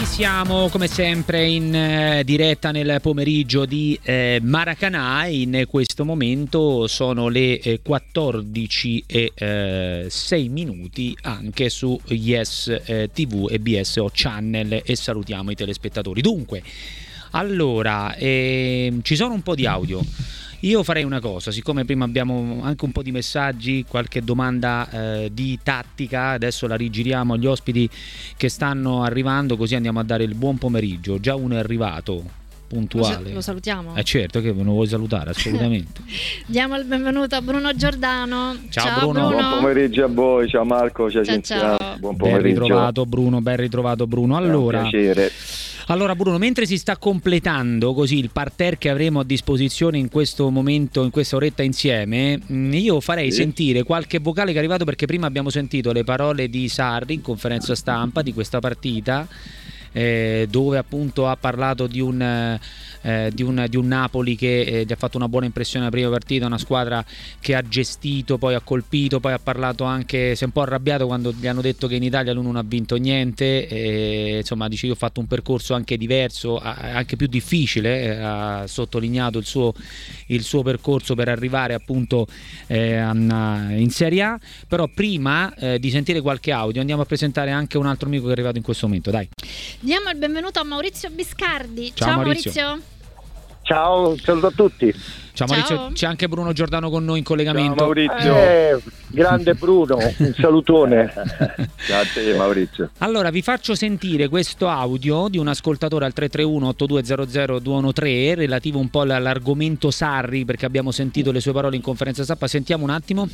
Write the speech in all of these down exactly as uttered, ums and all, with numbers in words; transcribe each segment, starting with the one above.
siamo come sempre in eh, diretta nel pomeriggio di eh, Maracanã. In questo momento sono le eh, quattordici e sei minuti anche su Yes eh, tivù e B S O Channel, e salutiamo i telespettatori. Dunque, allora, eh, ci sono un po' di audio. Io farei una cosa, siccome prima abbiamo anche un po' di messaggi, qualche domanda eh, di tattica, adesso la rigiriamo agli ospiti che stanno arrivando, così andiamo a dare il buon pomeriggio. Già uno è arrivato, puntuale. Lo salutiamo? Eh certo, che lo vuoi salutare, assolutamente. Diamo il benvenuto a Bruno Giordano. Ciao, ciao Bruno. Bruno. Buon pomeriggio a voi, ciao Marco, ciao, ciao Cinzia. Ciao. Buon Ben pomeriggio. ritrovato Bruno, ben ritrovato Bruno. Allora, è un piacere. Allora Bruno, mentre si sta completando così il parterre che avremo a disposizione in questo momento, in questa oretta insieme, io farei sì. sentire qualche vocale che è arrivato, perché prima abbiamo sentito le parole di Sarri in conferenza stampa di questa partita, eh, dove appunto ha parlato di un, eh, di un, di un Napoli che eh, gli ha fatto una buona impressione la prima partita, una squadra che ha gestito, poi ha colpito, poi ha parlato anche, si è un po' arrabbiato quando gli hanno detto che in Italia lui non ha vinto niente, e, insomma dice io ho fatto un percorso anche diverso, anche più difficile, ha sottolineato il suo, il suo percorso per arrivare appunto eh, in Serie A. Però prima eh, di sentire qualche audio andiamo a presentare anche un altro amico che è arrivato in questo momento, dai. Diamo il benvenuto a Maurizio Biscardi. Ciao, Ciao Maurizio. Maurizio. Ciao, saluto a tutti. Ciao Maurizio, Ciao. c'è anche Bruno Giordano con noi in collegamento. Ciao Maurizio. Eh, grande Bruno, un salutone. Grazie Maurizio. Allora vi faccio sentire questo audio di un ascoltatore al tre tre uno otto due zero zero due uno tre relativo un po' all'argomento Sarri, perché abbiamo sentito le sue parole in conferenza stampa. Sentiamo un attimo.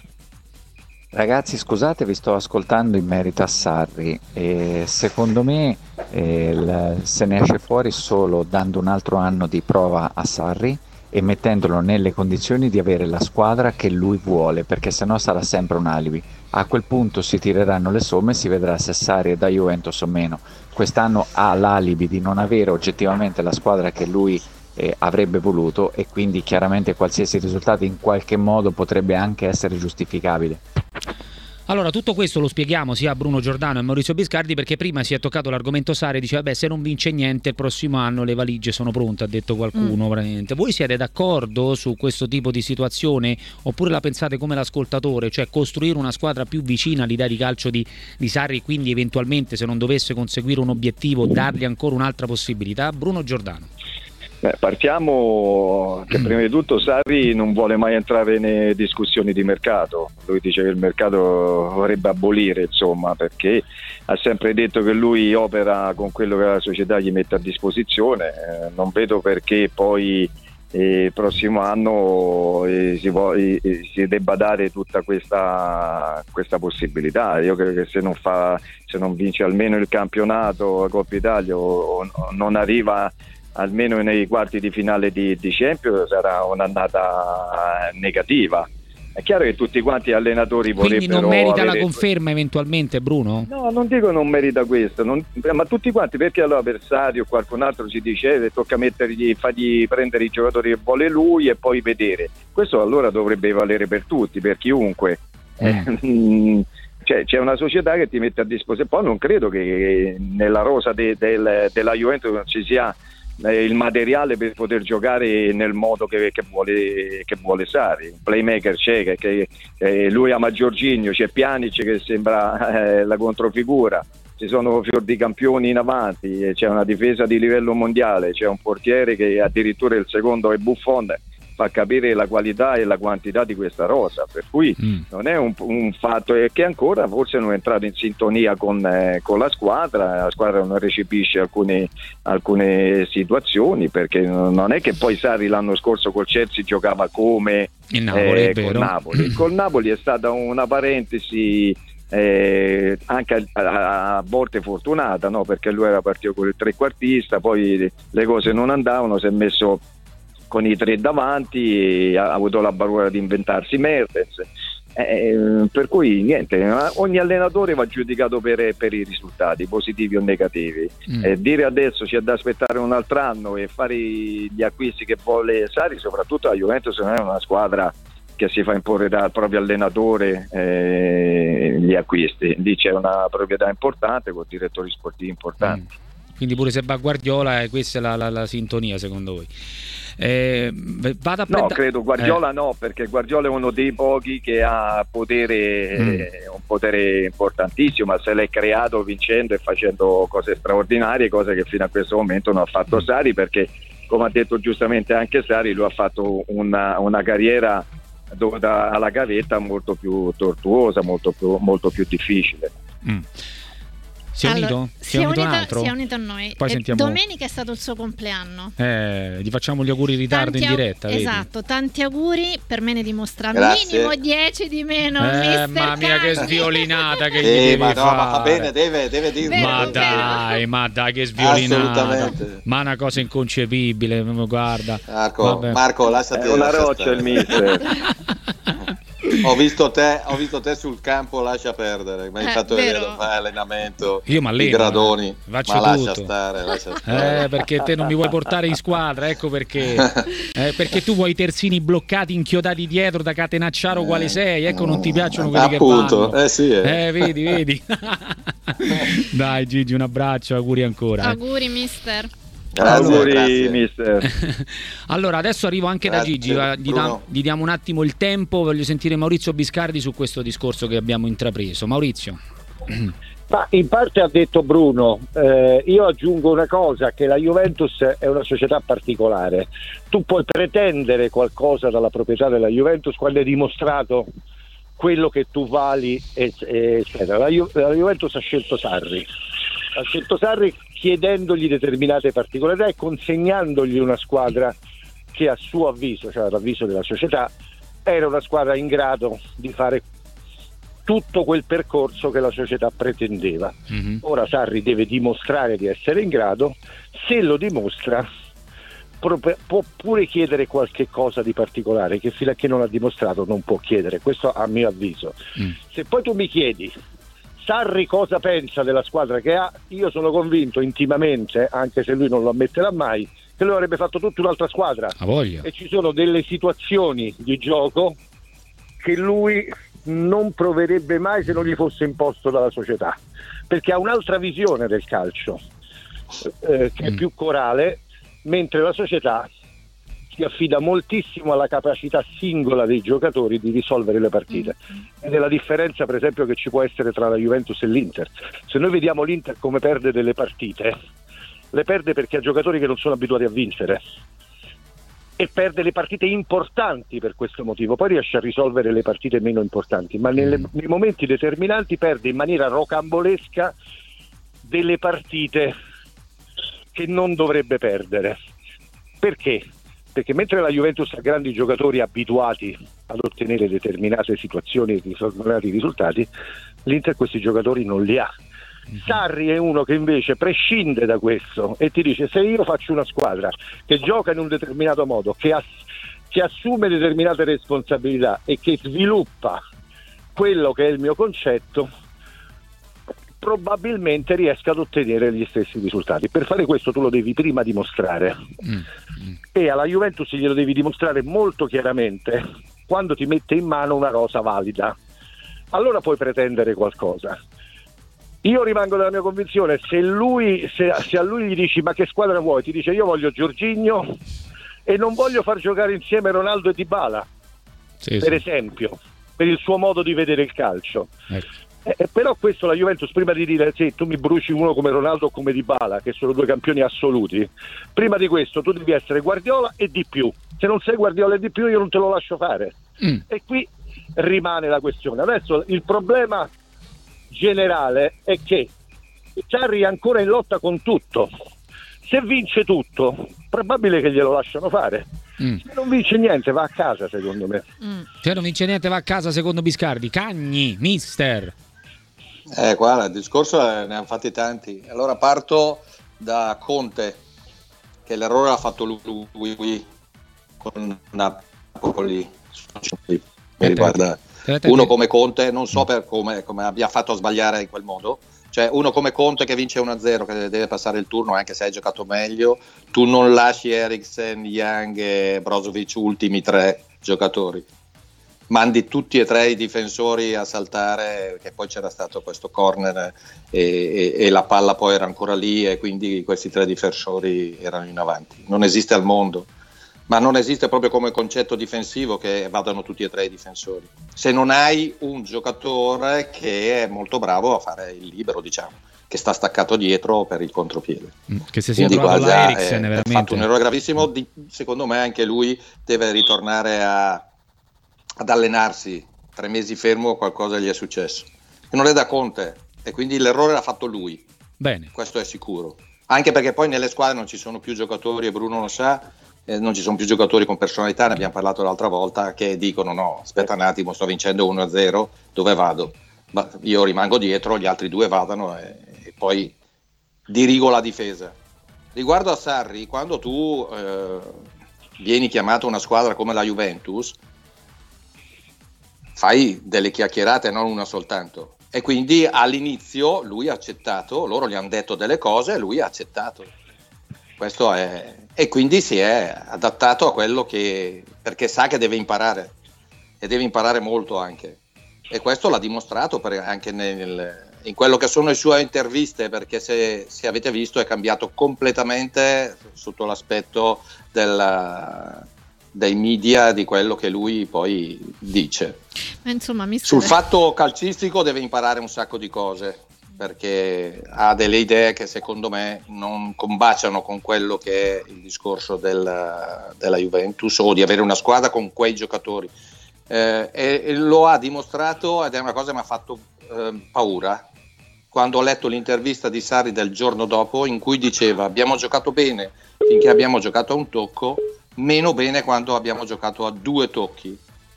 Ragazzi, scusate, vi sto ascoltando in merito a Sarri e secondo me eh, il, se ne esce fuori solo dando un altro anno di prova a Sarri e mettendolo nelle condizioni di avere la squadra che lui vuole, perché sennò sarà sempre un alibi. A quel punto si tireranno le somme e si vedrà se Sarri è da Juventus o meno. Quest'anno ha l'alibi di non avere oggettivamente la squadra che lui eh, avrebbe voluto, e quindi chiaramente qualsiasi risultato in qualche modo potrebbe anche essere giustificabile. Allora, tutto questo lo spieghiamo sia a Bruno Giordano e a Maurizio Biscardi, perché prima si è toccato l'argomento Sarri, dice vabbè, se non vince niente il prossimo anno le valigie sono pronte, ha detto qualcuno. Mm. Praticamente. Voi siete d'accordo su questo tipo di situazione oppure la pensate come l'ascoltatore, cioè costruire una squadra più vicina all'idea di calcio di, di Sarri, quindi eventualmente se non dovesse conseguire un obiettivo dargli ancora un'altra possibilità? Bruno Giordano. Beh, partiamo che prima di tutto Sarri non vuole mai entrare nelle discussioni di mercato. Lui dice che il mercato vorrebbe abolire, insomma, perché ha sempre detto che lui opera con quello che la società gli mette a disposizione. Eh, non vedo perché poi eh, il prossimo anno eh, si, vo- eh, si debba dare tutta questa, questa possibilità. Io credo che se non fa, se non vince almeno il campionato, la Coppa Italia o, o non arriva almeno nei quarti di finale di, di Champions, sarà un'annata negativa. È chiaro che tutti quanti gli allenatori vorrebbero. Quindi non merita avere... la conferma eventualmente, Bruno? No, non dico non merita questo, non... ma tutti quanti, perché allora avversario o qualcun altro ci dice eh, tocca mettergli, fargli prendere i giocatori che vuole lui e poi vedere. Questo allora dovrebbe valere per tutti, per chiunque. Mm. Eh, Cioè, c'è una società che ti mette a disposizione. Poi non credo che nella rosa de, del, della Juventus non ci sia eh, il materiale per poter giocare nel modo che, che vuole che vuole Sarri. Un playmaker c'è, che, che eh, lui ama Jorginho, c'è Pjanic che sembra eh, la controfigura, ci sono fior di campioni in avanti, c'è una difesa di livello mondiale, c'è un portiere che addirittura il secondo è Buffon. Fa capire la qualità e la quantità di questa rosa, per cui mm. non è un, un fatto, è che ancora forse non è entrato in sintonia con, eh, con la squadra, la squadra non recepisce alcune, alcune situazioni, perché non è che poi Sarri l'anno scorso col Chelsea giocava come il Napoli, eh, col Napoli. Mm. Col Napoli è stata una parentesi eh, anche a, a volte fortunata, no? Perché lui era partito con il trequartista, poi le cose non andavano, si è messo con i tre davanti, ha avuto la bravura di inventarsi Mertens, eh, per cui niente, ogni allenatore va giudicato per, per i risultati positivi o negativi. Mm. Eh, dire adesso c'è da aspettare un altro anno e fare gli acquisti che vuole Sarri, soprattutto la Juventus non è una squadra che si fa imporre dal proprio allenatore eh, gli acquisti, lì c'è una proprietà importante con direttori sportivi importanti. Mm. quindi pure se va Guardiola, eh, questa è la, la, la sintonia secondo voi? Eh, vado a no, prenda- credo Guardiola eh. no, perché Guardiola è uno dei pochi che ha potere, Mm. eh, un potere importantissimo, ma se l'è creato vincendo e facendo cose straordinarie, cose che fino a questo momento non ha fatto Mm. Sarri, perché come ha detto giustamente anche Sarri, lui ha fatto una, una carriera dovuta alla gavetta molto più tortuosa, molto più, molto più difficile. Mm. Si è Allora, unito? si è unito un unito, altro? si è unito a noi. Poi E sentiamo- Domenica è stato il suo compleanno. Eh, gli facciamo gli auguri in ritardo Tanti in au- diretta, vedi? Esatto, tanti auguri, per me ne dimostra Grazie. minimo dieci di meno. Eh, mister mamma mia, che Cagni. sviolinata che gli Eh, devi ma no, fare. ma va bene, deve, deve dirlo. Vero, Ma vero. dai, ma dai, che sviolinata. Assolutamente. Ma una cosa inconcepibile, guarda. Marco, Vabbè. Marco, lasciati È una lascia roccia stare. il mister. Ho visto te, ho visto te sul campo, lascia perdere. Mi hai Eh, fatto vero. vedere fai allenamento. Io m'alleno, i gradoni. eh. Faccio ma lascia tutto. stare, lascia stare. Eh, perché te non mi vuoi portare in squadra, ecco perché. Eh, perché tu vuoi i terzini bloccati, inchiodati dietro da catenacciaro quale sei, ecco non ti piacciono quelli Appunto, che vanno. eh sì, eh. Eh, vedi, vedi. Dai Gigi, un abbraccio, auguri ancora. eh. Auguri, mister. Grazie, Auguri, grazie. mister. Allora, adesso arrivo anche Grazie, da Gigi, va- gli, da- Bruno. gli diamo un attimo il tempo, voglio sentire Maurizio Biscardi su questo discorso che abbiamo intrapreso. Maurizio. Ma in parte ha detto Bruno, eh, io aggiungo una cosa, che la Juventus è una società particolare. Tu puoi pretendere qualcosa dalla proprietà della Juventus quando hai dimostrato quello che tu vali, e- e- eccetera. La, Ju- la Juventus ha scelto Sarri, ha scelto Sarri chiedendogli determinate particolarità e consegnandogli una squadra che a suo avviso, cioè all'avviso della società, era una squadra in grado di fare tutto quel percorso che la società pretendeva. Mhm. Ora Sarri deve dimostrare di essere in grado, se lo dimostra pro- può pure chiedere qualche cosa di particolare che fino a che non ha dimostrato non può chiedere, questo a mio avviso. Mm. Se poi tu mi chiedi Sarri cosa pensa della squadra che ha, io sono convinto intimamente, anche se lui non lo ammetterà mai, che lui avrebbe fatto tutta un'altra squadra, A voglia. e ci sono delle situazioni di gioco che lui non proverebbe mai se non gli fosse imposto dalla società, perché ha un'altra visione del calcio, eh, che è Mm. più corale, mentre la società si affida moltissimo alla capacità singola dei giocatori di risolvere le partite. Ed è la differenza per esempio che ci può essere tra la Juventus e l'Inter. Se noi vediamo l'Inter come perde delle partite, le perde perché ha giocatori che non sono abituati a vincere, e perde le partite importanti per questo motivo, poi riesce a risolvere le partite meno importanti, ma nelle- Mm. nei momenti determinanti perde in maniera rocambolesca delle partite che non dovrebbe perdere. Perché? Perché mentre la Juventus ha grandi giocatori abituati ad ottenere determinate situazioni e determinati risultati, l'Inter questi giocatori non li ha. Sarri è uno che invece prescinde da questo e ti dice: se io faccio una squadra che gioca in un determinato modo, che, ass- che assume determinate responsabilità e che sviluppa quello che è il mio concetto, probabilmente riesca ad ottenere gli stessi risultati. Per fare questo tu lo devi prima dimostrare, Mm. Mm. e alla Juventus glielo devi dimostrare molto chiaramente quando ti mette in mano una rosa valida, allora puoi pretendere qualcosa. Io rimango della mia convinzione, se lui se, se a lui gli dici ma che squadra vuoi, ti dice io voglio Jorginho e non voglio far giocare insieme Ronaldo e Dybala, Sì, per sì. esempio, per il suo modo di vedere il calcio. Ecco. Eh, eh, però questo la Juventus, prima di dire sì, tu mi bruci uno come Ronaldo o come Dybala, che sono due campioni assoluti, prima di questo tu devi essere Guardiola e di più. Se non sei Guardiola e di più io non te lo lascio fare. Mm. E qui rimane la questione. Adesso il problema generale è che Sarri è ancora in lotta con tutto. Se vince tutto, probabile che glielo lasciano fare. Mm. Se non vince niente va a casa, secondo me. Mm. Se non vince niente va a casa secondo Biscardi. Cagni, mister. Eh, guarda, il discorso eh, ne hanno fatti tanti. Allora parto da Conte, che l'errore l'ha fatto lui, lui, lui con Napoli. Mi riguarda. Uno come Conte, non so per come, come abbia fatto a sbagliare in quel modo. Cioè uno come Conte che vince uno a zero, che deve passare il turno anche se hai giocato meglio, tu non lasci Eriksen, Young e Brozovic ultimi tre giocatori. mandi tutti e tre i difensori a saltare, che poi c'era stato questo corner e, e, e la palla poi era ancora lì e quindi questi tre difensori erano in avanti. Non esiste al mondo, ma non esiste proprio come concetto difensivo che vadano tutti e tre i difensori, se non hai un giocatore che è molto bravo a fare il libero, diciamo, che sta staccato dietro per il contropiede. Che se sia trovato la Eriksen, è, è fatto un errore gravissimo. Di, secondo me anche lui deve ritornare a, ad allenarsi. Tre mesi fermo, qualcosa gli è successo e non è da Conte, e quindi l'errore l'ha fatto lui. Bene, questo è sicuro, anche perché poi nelle squadre non ci sono più giocatori, e Bruno lo sa, eh, non ci sono più giocatori con personalità, ne abbiamo parlato l'altra volta, che dicono no, aspetta un attimo, sto vincendo uno a zero, dove vado? Ma io rimango dietro, gli altri due vadano e, e poi dirigo la difesa. Riguardo a Sarri, quando tu eh, vieni chiamato a una squadra come la Juventus, fai delle chiacchierate, non una soltanto, e quindi all'inizio lui ha accettato, loro gli hanno detto delle cose e lui ha accettato. Questo è, e quindi si è adattato a quello che, perché sa che deve imparare e deve imparare molto anche, e questo l'ha dimostrato per, anche nel, in quello che sono le sue interviste, perché se, se avete visto è cambiato completamente sotto l'aspetto del, dei media, di quello che lui poi dice. Ma insomma, mister... sul fatto calcistico deve imparare un sacco di cose, perché ha delle idee che secondo me non combaciano con quello che è il discorso del, della Juventus, o di avere una squadra con quei giocatori, eh, e, e lo ha dimostrato, ed è una cosa che mi ha fatto eh, paura quando ho letto l'intervista di Sarri del giorno dopo, in cui diceva: abbiamo giocato bene finché abbiamo giocato a un tocco, meno bene quando abbiamo giocato a due tocchi.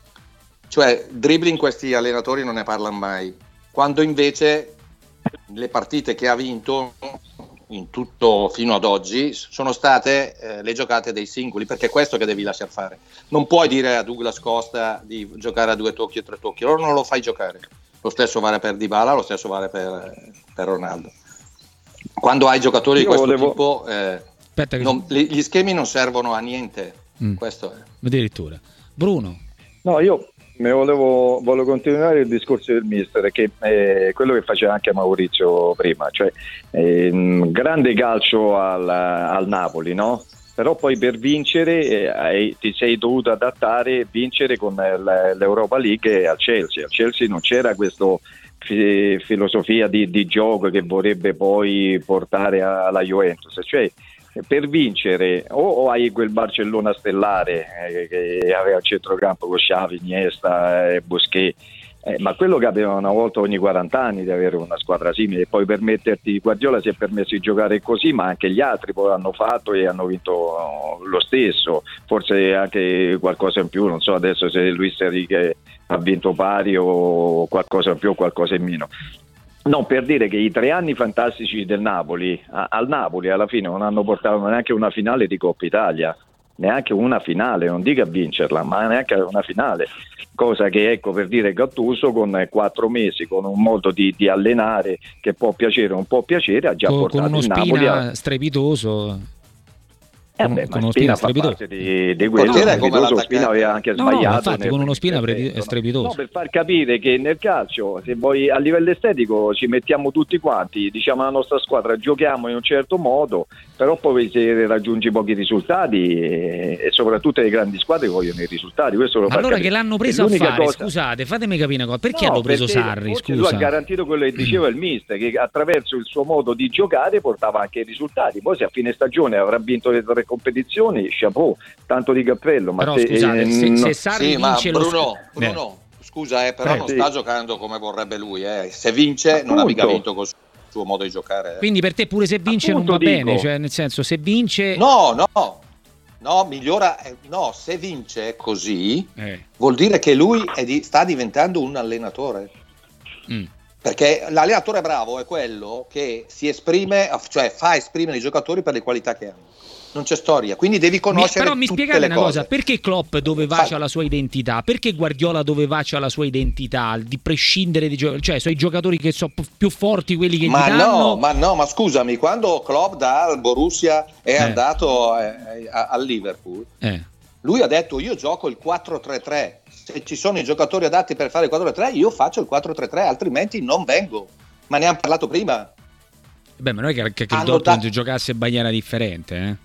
Cioè, dribbling, questi allenatori non ne parlano mai, quando invece le partite che ha vinto in tutto fino ad oggi sono state eh, le giocate dei singoli, perché è questo che devi lasciar fare. Non puoi dire a Douglas Costa di giocare a due tocchi o tre tocchi, allora non lo fai giocare. Lo stesso vale per Dybala, lo stesso vale per, per Ronaldo. Quando hai giocatori di questo volevo... tipo eh, Aspetta che... non, gli schemi non servono a niente. Mm. Questo è. Addirittura. Bruno. No, io mi volevo, volevo continuare il discorso del mister, che è quello che faceva anche Maurizio prima, cioè eh, grande calcio al, al Napoli, no? Però poi per vincere eh, ti sei dovuto adattare e vincere con l'Europa League al Chelsea. Al Chelsea non c'era questa fi- filosofia di, di gioco che vorrebbe poi portare alla Juventus, cioè per vincere o, o hai quel Barcellona stellare eh, che aveva il centrocampo con Xavi, Iniesta e Busquets, eh, ma quello che aveva una volta ogni quaranta anni di avere una squadra simile, e poi permetterti, Guardiola si è permesso di giocare così, ma anche gli altri poi hanno fatto e hanno vinto lo stesso, forse anche qualcosa in più, non so adesso se Luis Enrique ha vinto pari o qualcosa in più o qualcosa in meno. No, per dire che i tre anni fantastici del Napoli, a, al Napoli alla fine non hanno portato neanche una finale di Coppa Italia, neanche una finale, non dico a vincerla, ma neanche una finale, cosa che, ecco, per dire, Gattuso con quattro mesi, con un modo di, di allenare che può piacere o non può piacere, ha già con, portato con uno il Napoli a... strepitoso. Eh beh, con uno Spina, Spina fa parte di, di quello, strepitoso. Spina aveva anche no, sbagliato. No, infatti con uno Spina pre- strepitoso. No, per far capire che nel calcio, se vuoi, a livello estetico ci mettiamo tutti quanti, diciamo la nostra squadra, giochiamo in un certo modo, però poi se raggiungi pochi risultati e, e soprattutto le grandi squadre vogliono i risultati. Questo lo fa allora capire. Che l'hanno preso a fare, cosa... scusate, fatemi capire una cosa, perché no, hanno preso perché Sarri? Scusa. Lui ha garantito quello che diceva il mister, che attraverso il suo modo di giocare portava anche i risultati. Poi se a fine stagione avrà vinto le tre competizioni, chapeau, tanto di cappello. Ma però se, scusate, eh, se, no... se Sarri sì, vince ma lo Bruno, Bruno eh. scusa, eh, però eh, non sì. sta giocando come vorrebbe lui. Eh. Se vince, appunto, non ha mica vinto col suo modo di giocare. Eh. Quindi per te pure se vince appunto non va dico. bene, cioè nel senso, se vince... No, no, no, migliora, eh, no, se vince così, eh. vuol dire che lui è di, sta diventando un allenatore. Mm. Perché l'allenatore bravo è quello che si esprime, cioè fa esprimere i giocatori per le qualità che hanno. Non c'è storia, quindi devi conoscere mi, però mi tutte spiegate le una cose. cosa, perché Klopp dove va c'ha la sua identità, perché Guardiola dove va c'ha la sua identità, di prescindere di giocatori, cioè sono i giocatori che sono più forti quelli che ma gli danno. no, ma no, ma scusami, quando Klopp dal Borussia è eh. andato eh, a, al Liverpool, eh. lui ha detto io gioco il quattro tre tre, se ci sono i giocatori adatti per fare il quattro tre tre, io faccio il quattro tre tre, altrimenti non vengo. Ma ne hanno parlato prima. Beh, ma non è che, che, che il Hanno Dortmund da- giocasse in maniera differente, eh?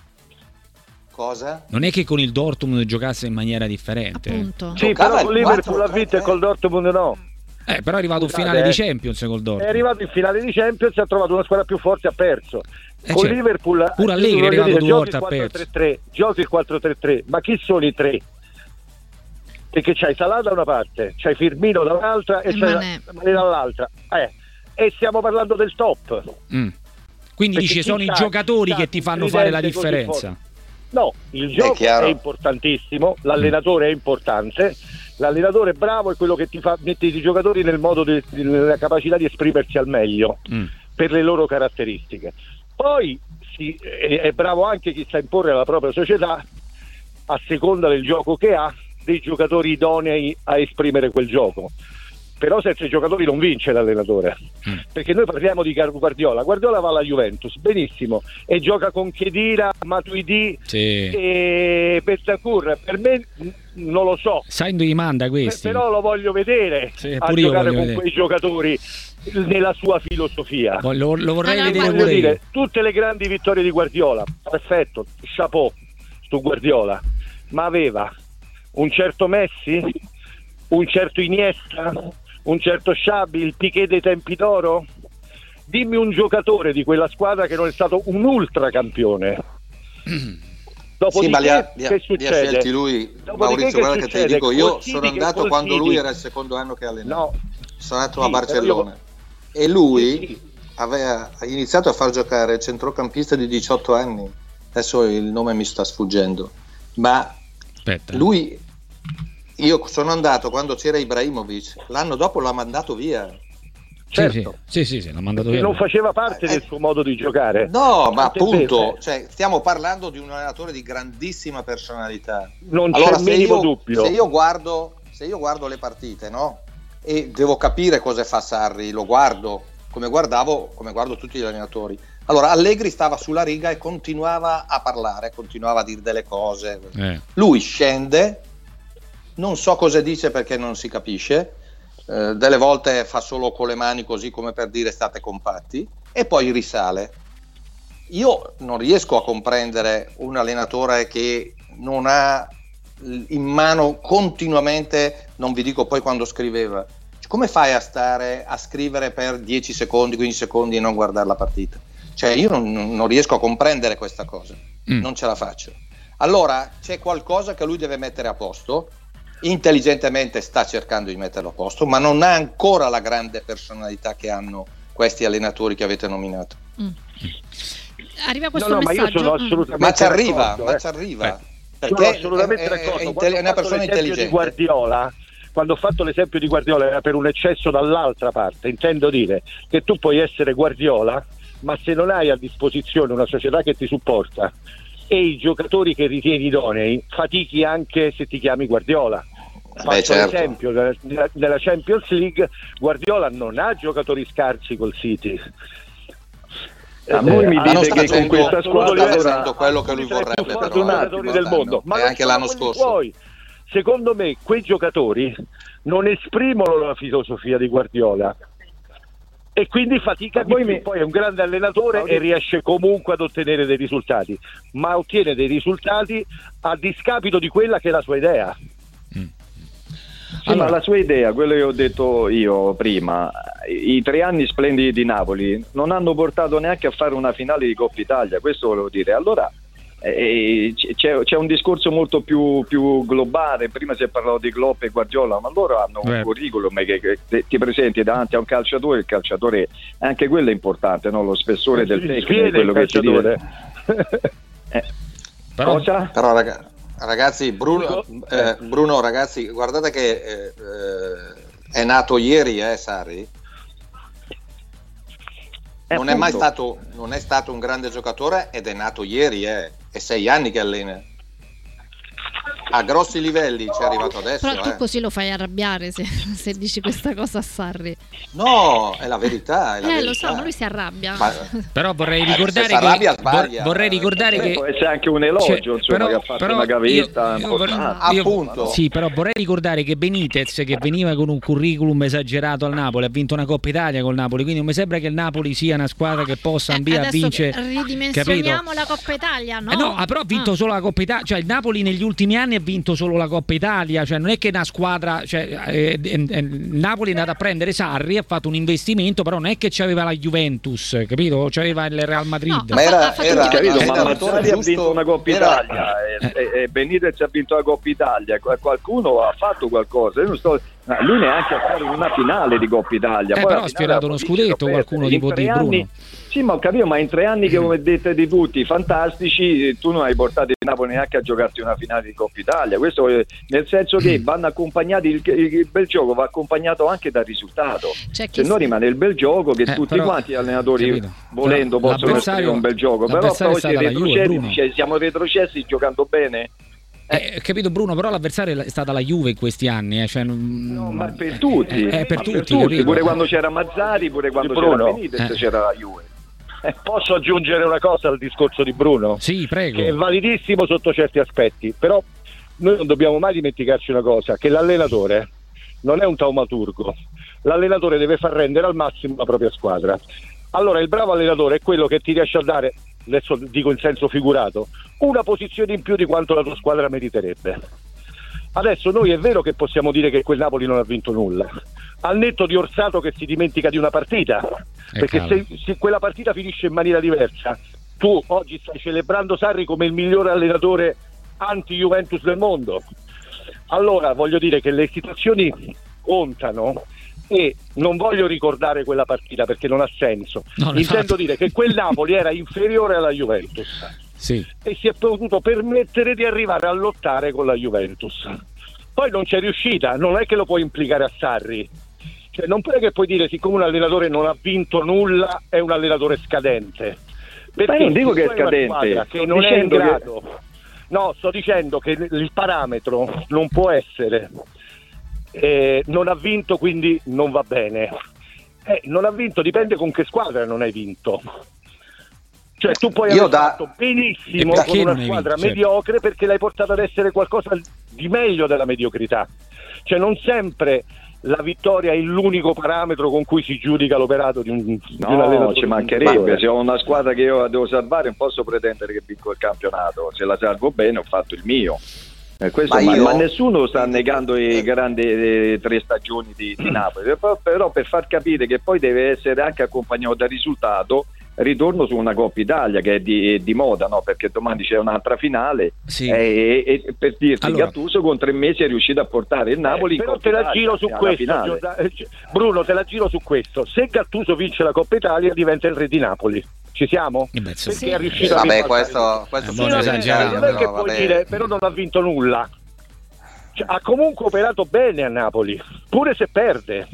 Cosa? Non è che con il Dortmund giocasse in maniera differente. Appunto. Sì, Giocava però il con Liverpool ha quattro tre tre. vinto e col Dortmund no. Eh, però è arrivato un Scusate, finale di eh. Champions col Dortmund. È arrivato in finale di Champions, ha trovato una squadra più forte e ha perso. Eh, Con certo. Liverpool Pure Allegri è voglio arrivato dire, due giochi volte, il ha quattro perso. tre tre, giochi il quattro tre tre, ma chi sono i tre? Perché c'hai Salah da una parte, c'hai Firmino da un'altra e E c'hai Mané. Mané dall'altra. Eh, e stiamo parlando del top. Mm. Quindi Perché dice chi sono i c'ha- giocatori c'ha che ti un fanno fare la tridente così differenza. forte? No, il gioco è, chiaro. importantissimo, l'allenatore è importante, l'allenatore bravo è quello che ti fa mette i giocatori nel modo di, di- nella capacità di esprimersi al meglio Mm. per le loro caratteristiche. Poi si, è, è bravo anche chi sa imporre alla propria società, a seconda del gioco che ha, dei giocatori idonei a esprimere quel gioco. Però senza i giocatori non vince l'allenatore, Mm. perché noi parliamo di Guardiola. Guardiola va alla Juventus, benissimo, e gioca con Khedira, Matuidi Sì. e Bentancur. Per me n- non lo so, Sai dove gli manda Pe- questi? però lo voglio vedere Sì, a pure io giocare voglio con vedere. quei giocatori nella sua filosofia. Vo- Lo, lo vorrei Allora, vedere Voglio pure io. dire, tutte le grandi vittorie di Guardiola, perfetto, chapeau su Guardiola, ma aveva un certo Messi, un certo Iniesta, un certo Xabi, il Piqué dei tempi d'oro? Dimmi un giocatore di quella squadra che non è stato un ultracampione. Dopodiché, Sì, ma li ha, li ha- che li ha succede? scelti lui, Dopodiché Maurizio, che guarda che te succede? dico, io Col City sono che andato col quando City. lui era il secondo anno che allenava. No. Sono andato Sì, a Barcellona però e lui Sì, sì. aveva ha iniziato a far giocare il centrocampista di diciotto anni, adesso il nome mi sta sfuggendo, ma Aspetta. lui, io sono andato quando c'era Ibrahimovic, l'anno dopo l'ha mandato via. Sì, certo. sì, sì, sì, sì, l'ha mandato Che via. non faceva parte Eh, del suo modo di giocare. No, ma Tant'è appunto, vero, eh. cioè, stiamo parlando di un allenatore di grandissima personalità. Non Allora, c'è se minimo io, dubbio. se io guardo, se io guardo le partite, no? E devo capire cosa fa Sarri, lo guardo come guardavo, come guardo tutti gli allenatori. Allora, Allegri stava sulla riga e continuava a parlare, continuava a dire delle cose. Eh. Lui scende, non so cosa dice perché non si capisce, eh, delle volte fa solo con le mani così come per dire state compatti e poi risale. Io non riesco a comprendere un allenatore che non ha in mano continuamente, non vi dico poi quando scriveva, come fai a stare a scrivere per dieci secondi, quindici secondi e non guardare la partita? Cioè io non, non riesco a comprendere questa cosa, Mm. non ce la faccio. Allora c'è qualcosa che lui deve mettere a posto, intelligentemente sta cercando di metterlo a posto, ma non ha ancora la grande personalità che hanno questi allenatori che avete nominato. Mm. Arriva questo No, no, ma io messaggio. sono Mm. assolutamente Ma ci arriva, d'accordo, ma eh. ci arriva. Sono Perché assolutamente è, è- d'accordo. è Quando intelli- è ho una fatto persona l'esempio intelligente. di Guardiola, quando ho fatto l'esempio di Guardiola era per un eccesso dall'altra parte, intendo dire che tu puoi essere Guardiola, ma se non hai a disposizione una società che ti supporta e i giocatori che ritieni idonei, fatichi anche se ti chiami Guardiola. Faccio Beh, certo. l'esempio nella, nella Champions League, Guardiola non ha giocatori scarsi col City. A voi mi Ah, non dite sta che con facendo- questa non squadra sta ora- facendo quello che lui Sono i tre più vorrebbe, forti però, eh, giocatori del quest'anno. mondo, ma E non anche sono l'anno quelli scorso. suoi. Secondo me quei giocatori non esprimono la filosofia di Guardiola e quindi fatica di voi più. mi- Poi è un grande allenatore e riesce comunque ad ottenere dei risultati, ma ottiene dei risultati a discapito di quella che è la sua idea. Sì, ma la sua idea, quello che ho detto io prima, i tre anni splendidi di Napoli non hanno portato neanche a fare una finale di Coppa Italia, questo volevo dire. Allora eh, c'è, c'è un discorso molto più, più globale. Prima si è parlato di Klopp e Guardiola, ma loro hanno Beh. un curriculum che, che te- ti presenti davanti a un calciatore, il calciatore anche quello è importante, no? Lo spessore del Si tecnico, svede quello il che ti calciatore. dice. Eh, Però- cosa? Però raga- ragazzi, Bruno, Dico- eh, Bruno, ragazzi, guardate che eh, eh, è nato ieri, eh, Sarri. Non è mai appunto. stato, non è stato un grande giocatore ed è nato ieri, eh. È sei anni che allena. a grossi livelli ci è arrivato adesso. Però tu eh. così lo fai arrabbiare se, se dici questa cosa a Sarri. No, è la verità. È la eh, verità. lo so, ma lui si arrabbia. Ma, però vorrei ricordare eh, se arrabbia, che sbaglia. vor, vorrei ricordare che può essere anche un elogio, cioè, insomma, però, che ha fatto però una gavetta io, io, importante. io, Appunto. sì, però vorrei ricordare che Benitez, che veniva con un curriculum esagerato al Napoli, ha vinto una Coppa Italia col Napoli, quindi non mi sembra che il Napoli sia una squadra che possa Eh, ambire a adesso vincere. ridimensioniamo la Coppa Italia, no? Eh no, però ha vinto Ah. solo la Coppa Italia, cioè il Napoli negli ultimi anni ha vinto solo la Coppa Italia, cioè non è che una squadra, cioè eh, eh, eh, il Napoli è andato a prendere Sarri, ha fatto un investimento, però non è che c'aveva la Juventus, capito? C'aveva il Real Madrid. No, Ma era, ha fatto era, un Capito, era ma l'autore Mazzarri ha giusto- vinto una Coppa era- Italia e, e- e Benitez ha vinto la Coppa Italia. Qu- Qualcuno ha fatto qualcosa. Io non sto, no, lui neanche a fare una finale di Coppa Italia. Eh, Poi però la ha finale sfiorato la uno può vincere o scudetto, qualcuno perdere. tipo In tre di anni- Bruno. Sì, ma ho capito, ma in tre anni che come dite di tutti fantastici, tu non hai portato il Napoli neanche a giocarti una finale di Coppa Italia. Questo è- nel senso che vanno accompagnati, il, il bel gioco va accompagnato anche dal risultato. C'è chi Se no rimane il bel gioco che Eh, tutti però- quanti gli allenatori capito. volendo Però possono l'avversario- offrire un bel gioco, però l'avversario poi è si stata la Juve, retrocedi, Bruno. dice, siamo retrocessi giocando bene. Eh, capito Bruno, però l'avversario è stata la Juve in questi anni, eh, cioè, non- No, ma per tutti, Eh, eh, per ma tutti, capito? pure quando c'era Mazzari, pure quando Bruno. c'era Benitez Eh. c'era la Juve. Eh, posso aggiungere una cosa al discorso di Bruno? Sì, prego. Che è validissimo sotto certi aspetti, però noi non dobbiamo mai dimenticarci una cosa, che l'allenatore non è un taumaturgo, l'allenatore deve far rendere al massimo la propria squadra. Allora il bravo allenatore è quello che ti riesce a dare, adesso dico in senso figurato, una posizione in più di quanto la tua squadra meriterebbe. Adesso noi è vero che possiamo dire che quel Napoli non ha vinto nulla, al netto di Orsato che si dimentica di una partita, Eh, perché cavolo. se, se quella partita finisce in maniera diversa, tu oggi stai celebrando Sarri come il migliore allenatore anti-Juventus del mondo. Allora voglio dire che le situazioni contano e non voglio ricordare quella partita perché non ha senso. No, Intendo infatti. dire che quel Napoli era inferiore alla Juventus Sì. e si è potuto permettere di arrivare a lottare con la Juventus. Poi non c'è riuscita, non è che lo puoi implicare a Sarri. Cioè, non è che puoi dire siccome un allenatore non ha vinto nulla è un allenatore scadente. Perché non dico se che tu è hai una scadente, squadra sto che non è in dicendo che- grado. No, sto dicendo che il parametro non può essere eh, non ha vinto quindi non va bene. Eh, non ha vinto, dipende con che squadra non hai vinto. Cioè tu puoi Io aver da- fatto benissimo E perché con una non hai squadra vinto, certo. mediocre perché l'hai portata ad essere qualcosa di meglio della mediocrità. Cioè non sempre la vittoria è l'unico parametro con cui si giudica l'operato di un, di un No, allenatore. ci mancherebbe. Se ho una squadra che io devo salvare, non posso pretendere che vinco il campionato. Se la salvo bene, ho fatto il mio. Eh, questo, Ma ma, io- ma nessuno sta negando i grandi eh, tre stagioni di, di Napoli. Però, però per far capire che poi deve essere anche accompagnato dal risultato, ritorno su una Coppa Italia che è di, è di moda, no? Perché domani c'è un'altra finale. Sì. E, e- e per dirti, Allora- Gattuso con tre mesi è riuscito a portare il Napoli Eh, in però Coppa te la Italia, giro su alla questo, finale. Giorda- eh, Bruno, te la giro su questo. Se Gattuso vince la Coppa Italia diventa il re di Napoli. Ci siamo? Eh beh, insomma. Perché è riuscito a Vabbè, ribaltare questo, questo Eh, Sì, buono no, esagerato, non è che però, puoi vabbè. dire però non ha vinto nulla. Cioè, ha comunque operato bene a Napoli, pure se perde.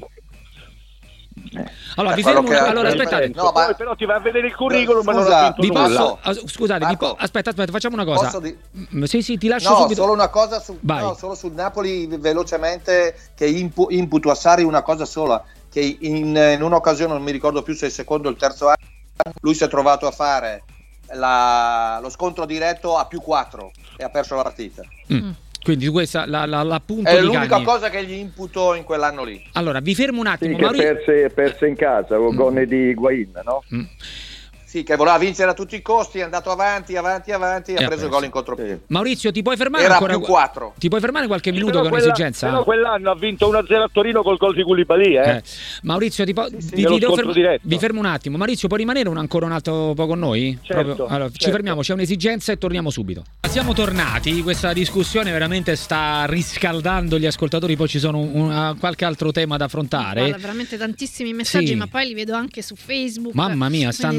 Allora, Eh, vi quello fermo che- una- allora aspettate. No, ma- Poi però ti va a vedere il curriculum ma non Scusa, ha vinto Vi nulla. posso, ah, scusate, vi Marco. po- aspetta, aspetta, facciamo una cosa. Posso di- Mm, Sì, sì, ti lascio No, subito. solo una cosa su, Vai. no, solo sul Napoli velocemente che impu- imputo a Sarri una cosa sola, che in, in un'occasione, non mi ricordo più se il secondo o il terzo anno, lui si è trovato a fare la- lo scontro diretto a più quattro e ha perso la partita. Mm. Quindi questa la, la, l'appunto È di l'unica Cagni. cosa che gli imputo in quell'anno lì. Allora, vi fermo un Sì, attimo, che Maurizio. perse, perse in casa con Mm. gol di Higuain, no? Mm. Sì, che voleva vincere a tutti i costi, è andato avanti, avanti, avanti e E ha ha preso il perso. gol in contropiede. Sì. Maurizio, ti puoi fermare Era ancora più quattro. Ti puoi fermare qualche minuto Però che è quella- un'esigenza? Però quell'anno ha vinto uno a zero a Torino col gol di Koulibaly, eh. Eh. Maurizio, ti po- Sì, sì, vi, nello vi devo scontro ferma- diretto. vi fermo un attimo. Maurizio, puoi rimanere un, ancora un altro po' con noi? Certo, Proprio- allora, Ci certo. fermiamo, c'è un'esigenza e torniamo subito. Siamo tornati, questa discussione veramente sta riscaldando gli ascoltatori, poi ci sono un- un- qualche altro tema da affrontare. Guarda, veramente tantissimi messaggi, Sì. ma poi li vedo anche su Facebook. Mamma mia, Quindi stanno siamo veramente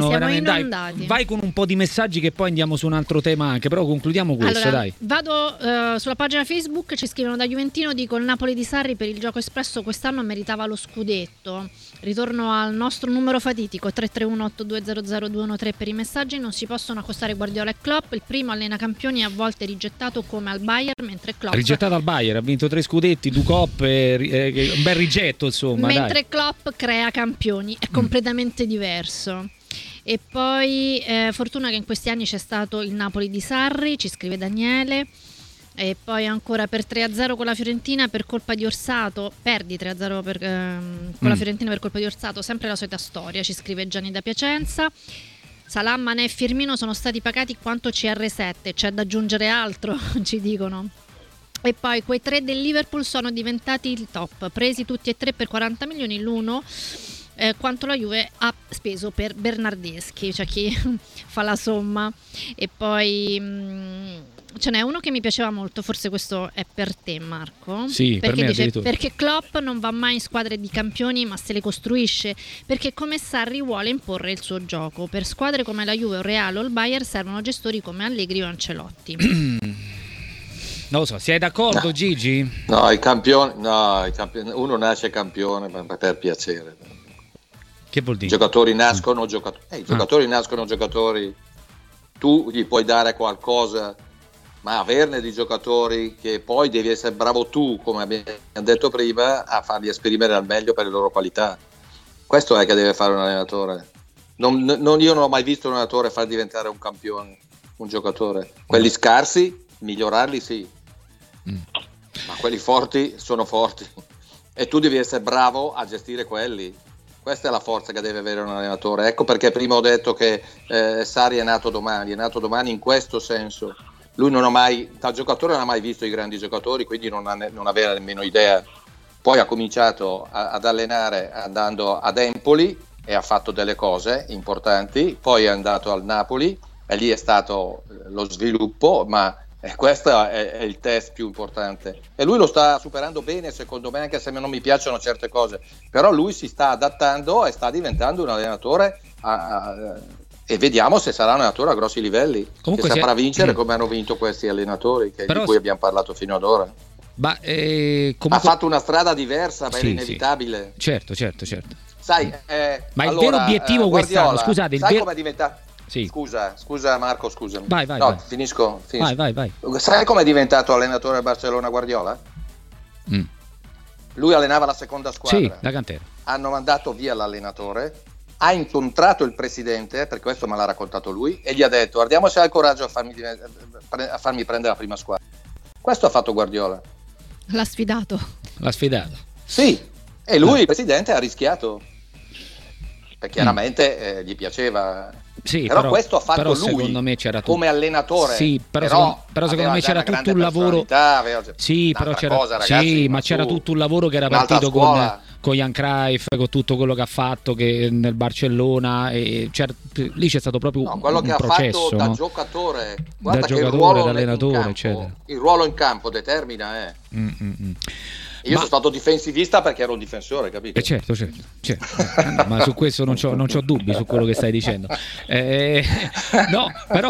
dai, inondati. vai con un po' di messaggi che poi andiamo su un altro tema anche, però concludiamo questo, Allora, dai. vado uh, sulla pagina Facebook, ci scrivono da Juventino, dico il Napoli di Sarri per il gioco espresso quest'anno meritava lo scudetto. Ritorno al nostro numero fatitico tre tre uno otto due zero zero due uno tre per i messaggi. Non si possono accostare Guardiola e Klopp, il primo allena campioni, a volte rigettato come al Bayern, mentre Klopp Rigettato al Bayern, ha vinto tre scudetti, due coppe, eh, un bel rigetto insomma. mentre dai. Klopp crea campioni, è completamente mm. diverso. E poi eh, fortuna che in questi anni c'è stato il Napoli di Sarri, ci scrive Daniele. E poi ancora per tre a zero con la Fiorentina per colpa di Orsato, perdi tre a zero per, ehm, con mm. la Fiorentina per colpa di Orsato, sempre la solita storia, ci scrive Gianni da Piacenza. Salah, Mané e Firmino sono stati pagati quanto C R sette, c'è da aggiungere altro, ci dicono. E poi quei tre del Liverpool sono diventati il top, presi tutti e tre per quaranta milioni l'uno, eh, quanto la Juve ha speso per Bernardeschi, cioè chi fa la somma. E poi mh, ce n'è uno che mi piaceva molto, forse questo è per te Marco, sì, perché per me dice perché Klopp non va mai in squadre di campioni ma se le costruisce, perché come Sarri vuole imporre il suo gioco. Per squadre come la Juve o Real o il Bayern servono gestori come Allegri o Ancelotti. Non lo so, sei d'accordo no. Gigi? No, i campioni, no, i campioni, uno nasce campione per, per piacere. Che vuol dire? I giocatori nascono giocatori, eh, i giocatori ah. nascono giocatori, tu gli puoi dare qualcosa, ma averne di giocatori che poi devi essere bravo tu, come abbiamo detto prima, a farli esprimere al meglio per le loro qualità. Questo è che deve fare un allenatore. Non, non, io non ho mai visto un allenatore far diventare un campione un giocatore. Quelli scarsi, migliorarli sì, mm. ma quelli forti sono forti e tu devi essere bravo a gestire quelli. Questa è la forza che deve avere un allenatore. Ecco perché prima ho detto che eh, Sarri è nato domani, è nato domani in questo senso. Lui non ha mai, da giocatore non ha mai visto i grandi giocatori, quindi non, ha, non aveva nemmeno idea. Poi ha cominciato a, ad allenare andando ad Empoli e ha fatto delle cose importanti, poi è andato al Napoli e lì è stato lo sviluppo, ma eh, questo è, è il test più importante e lui lo sta superando bene secondo me, anche se non mi piacciono certe cose, però lui si sta adattando e sta diventando un allenatore a, a, e vediamo se sarà un allenatore a grossi livelli. Comunque che saprà vincere mm. come hanno vinto questi allenatori che, di cui abbiamo parlato fino ad ora. Ma, eh, comunque... ha fatto una strada diversa, ma sì, era inevitabile. Sì. Certo, certo, certo. Sai, eh, ma allora, il vero obiettivo eh, quest'anno, Guardiola, scusate, il sai ver... come è diventato? Sì. Scusa, scusa Marco, scusami. Vai, vai, no, vai. Finisco, finisco. Vai, vai, vai. Sai come è diventato allenatore del Barcellona Guardiola? Mm. Lui allenava la seconda squadra. Sì, la cantera. Hanno mandato via l'allenatore, ha incontrato il presidente, perché questo me l'ha raccontato lui, e gli ha detto guardiamo se ha il coraggio a farmi, a farmi prendere la prima squadra. Questo ha fatto Guardiola. L'ha sfidato. L'ha sfidato. Sì, e lui, ah. il presidente, ha rischiato. Perché chiaramente mm. eh, gli piaceva. Sì, però, però questo ha fatto però lui secondo me c'era tutto. Come allenatore. Sì, però, però, secondo, però secondo me c'era tutto un lavoro. Aveva... Sì, però c'era, cosa, ragazzi, sì, ma ma c'era su, tutto un lavoro che era partito con, con Jan Cruyff, con tutto quello che ha fatto che nel Barcellona. E lì c'è stato proprio no, quello un, che un ha processo, fatto no? da giocatore. Guarda da che giocatore, il ruolo da allenatore, campo, eccetera. Il ruolo in campo determina, eh. Mm, mm, mm. Io ma... sono stato difensivista perché ero un difensore, capito? Eh certo, certo, certo. Eh, ma su questo non c'ho, non c'ho dubbi su quello che stai dicendo. Eh, no, però,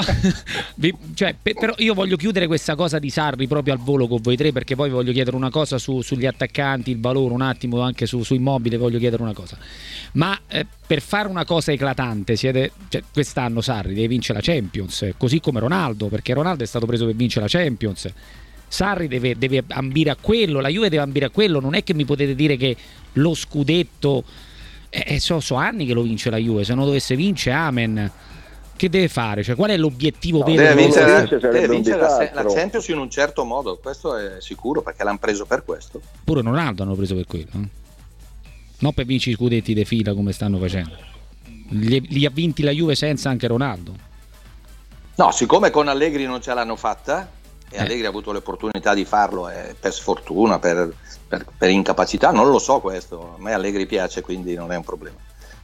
cioè, però io voglio chiudere questa cosa di Sarri proprio al volo con voi tre, perché poi vi voglio chiedere una cosa su, sugli attaccanti, il valore un attimo anche su, su Immobile, voglio chiedere una cosa. Ma eh, per fare una cosa eclatante, siete, cioè, quest'anno Sarri deve vincere la Champions, così come Ronaldo, perché Ronaldo è stato preso per vincere la Champions. Sarri deve, deve ambire a quello, la Juve deve ambire a quello, non è che mi potete dire che lo scudetto eh, so, so anni che lo vince la Juve, se non dovesse vincere amen, che deve fare? Cioè, qual è l'obiettivo no, vero? Deve vincere, vincere, deve vincere la, la Champions in un certo modo, questo è sicuro, perché l'hanno preso per questo. Pure Ronaldo hanno preso per quello, eh? Non per vincere i scudetti de fila come stanno facendo. Li, li ha vinti la Juve senza anche Ronaldo. No, siccome con Allegri non ce l'hanno fatta e Allegri ha avuto l'opportunità di farlo eh, per sfortuna, per, per, per incapacità, non lo so questo, a me Allegri piace, quindi non è un problema,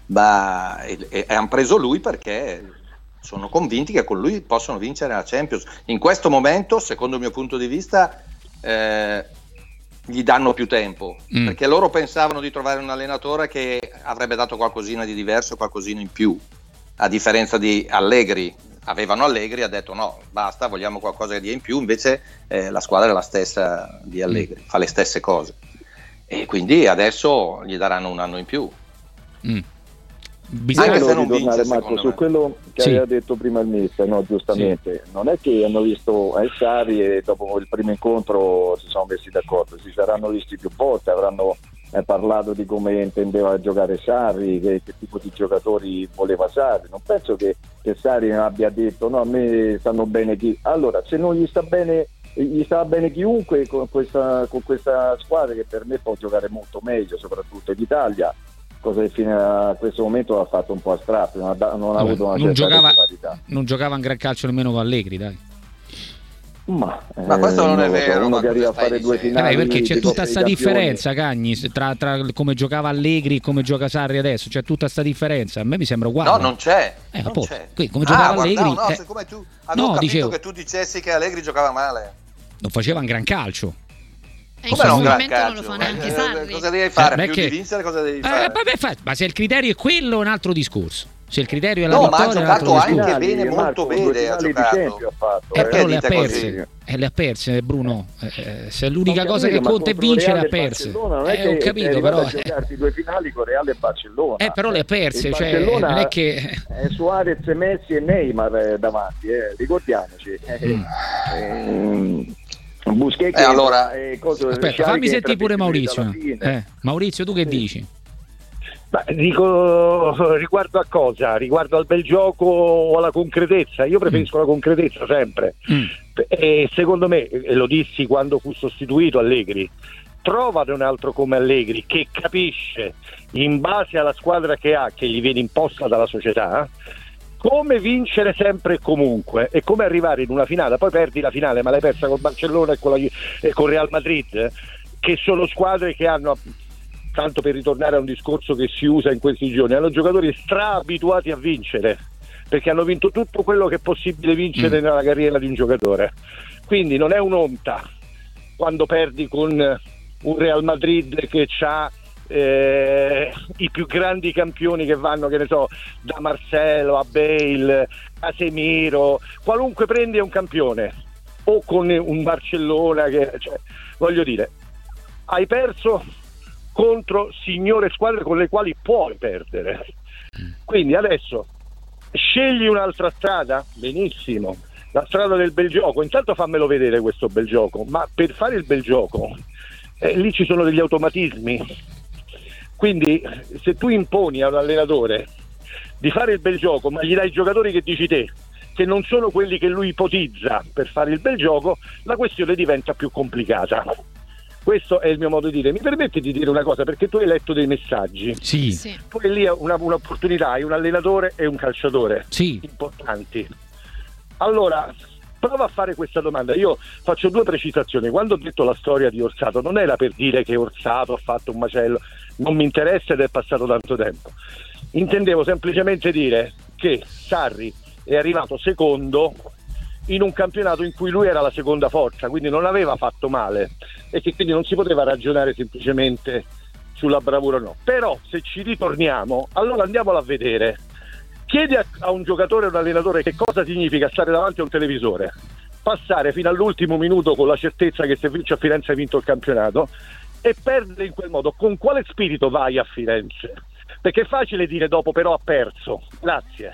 ma e, e, e hanno preso lui perché sono convinti che con lui possono vincere la Champions. In questo momento, secondo il mio punto di vista, eh, gli danno più tempo, mm. perché loro pensavano di trovare un allenatore che avrebbe dato qualcosina di diverso, qualcosina in più. a differenza di Allegri. Avevano Allegri, ha detto no, basta, vogliamo qualcosa che dia in più, invece eh, la squadra è la stessa di Allegri, fa le stesse cose e quindi adesso gli daranno un anno in più. Mm. Bisogna Anche se non ritornare, vince, Marco, secondo su me. quello che Sì. aveva detto prima il mister, no, giustamente, sì. Non è che hanno visto El Sarri e dopo il primo incontro si sono messi d'accordo, si saranno visti più volte, avranno eh, parlato di come intendeva giocare Sarri, che, che tipo di giocatori voleva Sarri. Non penso che, che Sarri abbia detto no, a me stanno bene chi. Allora, se non gli sta bene, gli sta bene chiunque con questa, con questa squadra che per me può giocare molto meglio, soprattutto l'Italia. Cosa che fino a questo momento ha fatto un po' astratto, non ha, non ha Vabbè, avuto una non certa giocava, regolarità. non giocava un gran calcio nemmeno con Allegri, dai. Ma, Ma questo non è lo so, vero, uno ma che arriva a cosa stai fare due dicendo? finali Eh, perché c'è di tutta Coppa sta dei Campioni. differenza, Cagni, tra, tra come giocava Allegri e come gioca Sarri adesso, c'è tutta sta differenza. A me mi sembra uguale. No, non c'è. Eh, non appunto. c'è. Qui, come giocava ah, guarda, Allegri, no, no, eh, siccome tu avevo no, capito dicevo, che tu dicessi che Allegri giocava male. non faceva un gran calcio. E in Come questo non gran momento non lo calcio? fa neanche Eh, Sarri. cosa devi fare? Eh, non è Più che- di vincere cosa devi Eh, fare? vabbè, fa- ma se il criterio è quello è un altro discorso. Se il criterio è la No, ma ha vittoria è un altro giocato discorso. anche bene, molto Marco, bene, due ha finali di giocato. Champions ha fatto, Eh, eh. però le ha dite così. perse, eh, le ha perse Bruno. Eh, se l'unica Ho cosa capito, che ma conta è contro vincere, Real le ha e perse. Barcellona, non è Eh, che ho è capito, arrivato però. a giocarti due finali con Real e Barcellona. Eh, però le ha perse, Il cioè, Barcellona non è che. è Suarez, Messi e Neymar eh, davanti, eh, ricordiamoci. Eh, Mm. eh, Busquets Eh, allora- eh, cosa- Aspetta, Xavi fammi che sentire pure entra Maurizio. alla fine. Eh, Maurizio, tu che Sì. dici? Ma dico riguardo a cosa? Riguardo al bel gioco o alla concretezza? Io preferisco Mm. la concretezza sempre. Mm. E secondo me, e lo dissi quando fu sostituito Allegri, trovate un altro come Allegri che capisce in base alla squadra che ha, che gli viene imposta dalla società, come vincere sempre e comunque e come arrivare in una finale. Poi perdi la finale, ma l'hai persa col Barcellona e con, la, e con Real Madrid, che sono squadre che hanno, tanto per ritornare a un discorso che si usa in questi giorni, hanno giocatori stra-abituati a vincere, perché hanno vinto tutto quello che è possibile vincere Mm. nella carriera di un giocatore. Quindi non è un'onta quando perdi con un Real Madrid che ha eh, i più grandi campioni che vanno, che ne so, da Marcelo a Bale, Casemiro, qualunque prendi è un campione, o con un Barcellona che, cioè, voglio dire, hai perso contro signore squadre con le quali puoi perdere. Quindi adesso scegli un'altra strada, benissimo, la strada del bel gioco, intanto fammelo vedere questo bel gioco, ma per fare il bel gioco eh, lì ci sono degli automatismi, quindi se tu imponi a un allenatore di fare il bel gioco ma gli dai i giocatori che dici te, che non sono quelli che lui ipotizza per fare il bel gioco, la questione diventa più complicata. Questo è il mio modo di dire. Mi permetti di dire una cosa, perché tu hai letto dei messaggi. Sì, Sì. Poi lì è una, un'opportunità, hai un allenatore e un calciatore sì. importanti. Allora, prova a fare questa domanda. Io faccio due precisazioni. Quando ho detto la storia di Orsato, non era per dire che Orsato ha fatto un macello, non mi interessa ed è passato tanto tempo. Intendevo semplicemente dire che Sarri è arrivato secondo in un campionato in cui lui era la seconda forza, quindi non aveva fatto male e che quindi non si poteva ragionare semplicemente sulla bravura o no. Però se ci ritorniamo, allora andiamolo a vedere. Chiedi a, a un giocatore o un allenatore che cosa significa stare davanti a un televisore, passare fino all'ultimo minuto con la certezza che se vince a Firenze hai vinto il campionato e perdere in quel modo. Con quale spirito vai a Firenze? Perché è facile dire dopo però ha perso, grazie.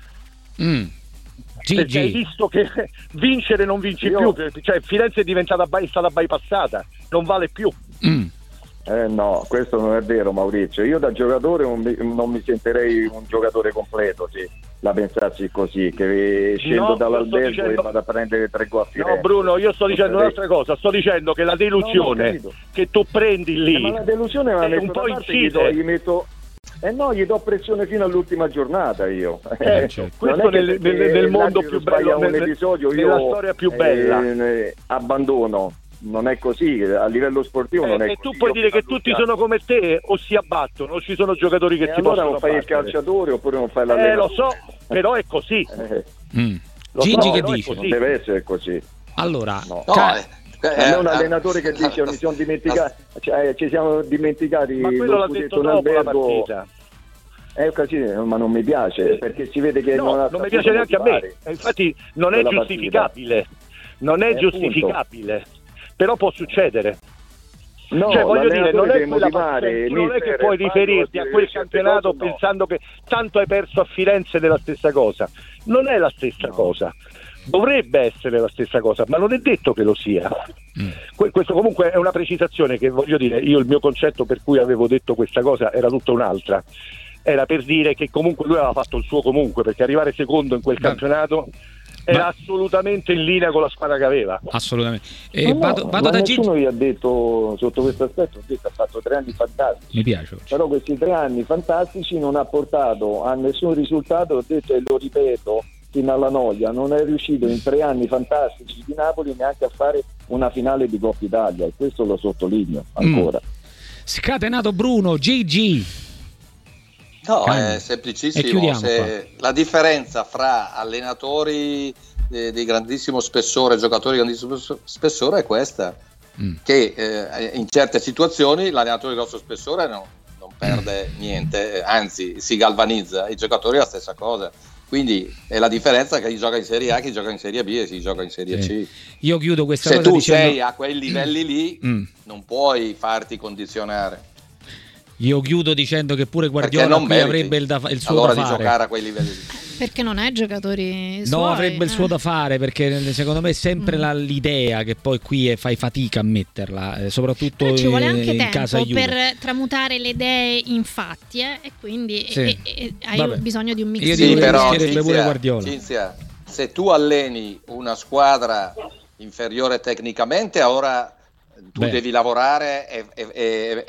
Mm. Perché hai Gigi, visto che vincere non vinci Io- più, cioè Firenze è diventata by- è stata bypassata, non vale più. mm. Eh no, questo non è vero, Maurizio. Io da giocatore non mi, non mi sentirei un giocatore completo se la pensassi così, che scendo No, io dall'albergo sto dicendo- e vado a prendere tre gol a Firenze. No Bruno, io sto dicendo un'altra cosa, sto dicendo che la delusione No, no, ho capito. che tu prendi lì Eh, ma la delusione me la è metto un po' da parte, gli, incide. do, gli metto eh no, gli do pressione fino all'ultima giornata io. Eh, certo. questo Non è che nel, perché nel- nel mondo l'arbitro più sbaglia bello, un nel- episodio, nella io, storia più bella. eh, abbandono. Non è così, a livello sportivo Eh, non è e così. tu puoi Io dire che sono tutti annunziato. sono come te o si abbattono o ci sono giocatori che E ti allora possono non fai il abbattere. calciatore oppure non fai Eh l'allenatore. lo so, però è così. Eh, Mm. Lo Gigi so, che però è dice? così. non deve essere così. Allora, No. No, ca- eh, A me un eh, allenatore eh, che dice mi sono dimenticato, cioè, ci siamo dimenticati Ma quello lo l'ha scudetto detto in dopo la albergo. partita. È così, ma non mi piace, perché si vede che no, non, ha non mi piace neanche a me, e infatti non è quella giustificabile, partita. non è Eh, giustificabile, però può succedere. No, Cioè, voglio dire, non è, deve quella motivare, non è che mister, puoi Fabio, riferirti a quel certe campionato cose, no. pensando che tanto hai perso a Firenze della stessa cosa. Non è la stessa No. cosa. Dovrebbe essere la stessa cosa, ma non è detto che lo sia. Mm. Que- questo comunque è una precisazione che, voglio dire, io il mio concetto per cui avevo detto questa cosa era tutta un'altra. Era per dire che comunque lui aveva fatto il suo comunque, perché arrivare secondo in quel Ma... campionato era Ma... assolutamente in linea con la squadra che aveva. Assolutamente. E No, vado, no, vado ma da Gigi. nessuno gli ha detto sotto questo aspetto, ha detto ha fatto tre anni fantastici. Mi piace. Però questi tre anni fantastici non ha portato a nessun risultato, ho detto e lo ripeto fino alla noia, non è riuscito in tre anni fantastici di Napoli neanche a fare una finale di Coppa Italia, e questo lo sottolineo ancora. Mm. Scatenato Bruno, Gigi. No, Calma. è semplicissimo. Se la differenza fra allenatori eh, di grandissimo spessore e giocatori di grandissimo spessore è questa, mm. che eh, in certe situazioni l'allenatore di grosso spessore no, non perde mm. niente, anzi si galvanizza, i giocatori è la stessa cosa. Quindi è la differenza che chi gioca in Serie A, chi gioca in Serie B e chi gioca in Serie sì. C. Io chiudo questa Se cosa tu dicendo... sei a quei livelli lì, mm. non puoi farti condizionare. Io chiudo dicendo che pure Guardiola qui avrebbe il, da, il suo allora da fare. Di giocare a quei livelli lì. Perché non è giocatori suoi. No, avrebbe eh. il suo da fare, perché secondo me è sempre mm. la, l'idea che poi qui è, fai fatica a metterla, eh, soprattutto però ci vuole anche in tempo casa Juve. Per tramutare le idee in fatti, eh, e quindi sì. e, e, hai Vabbè. bisogno di un mix. Io sì, dico però, che Cinzia, pure Guardiola. Cinzia, se tu alleni una squadra inferiore tecnicamente, ora tu Beh. devi lavorare e, e, e,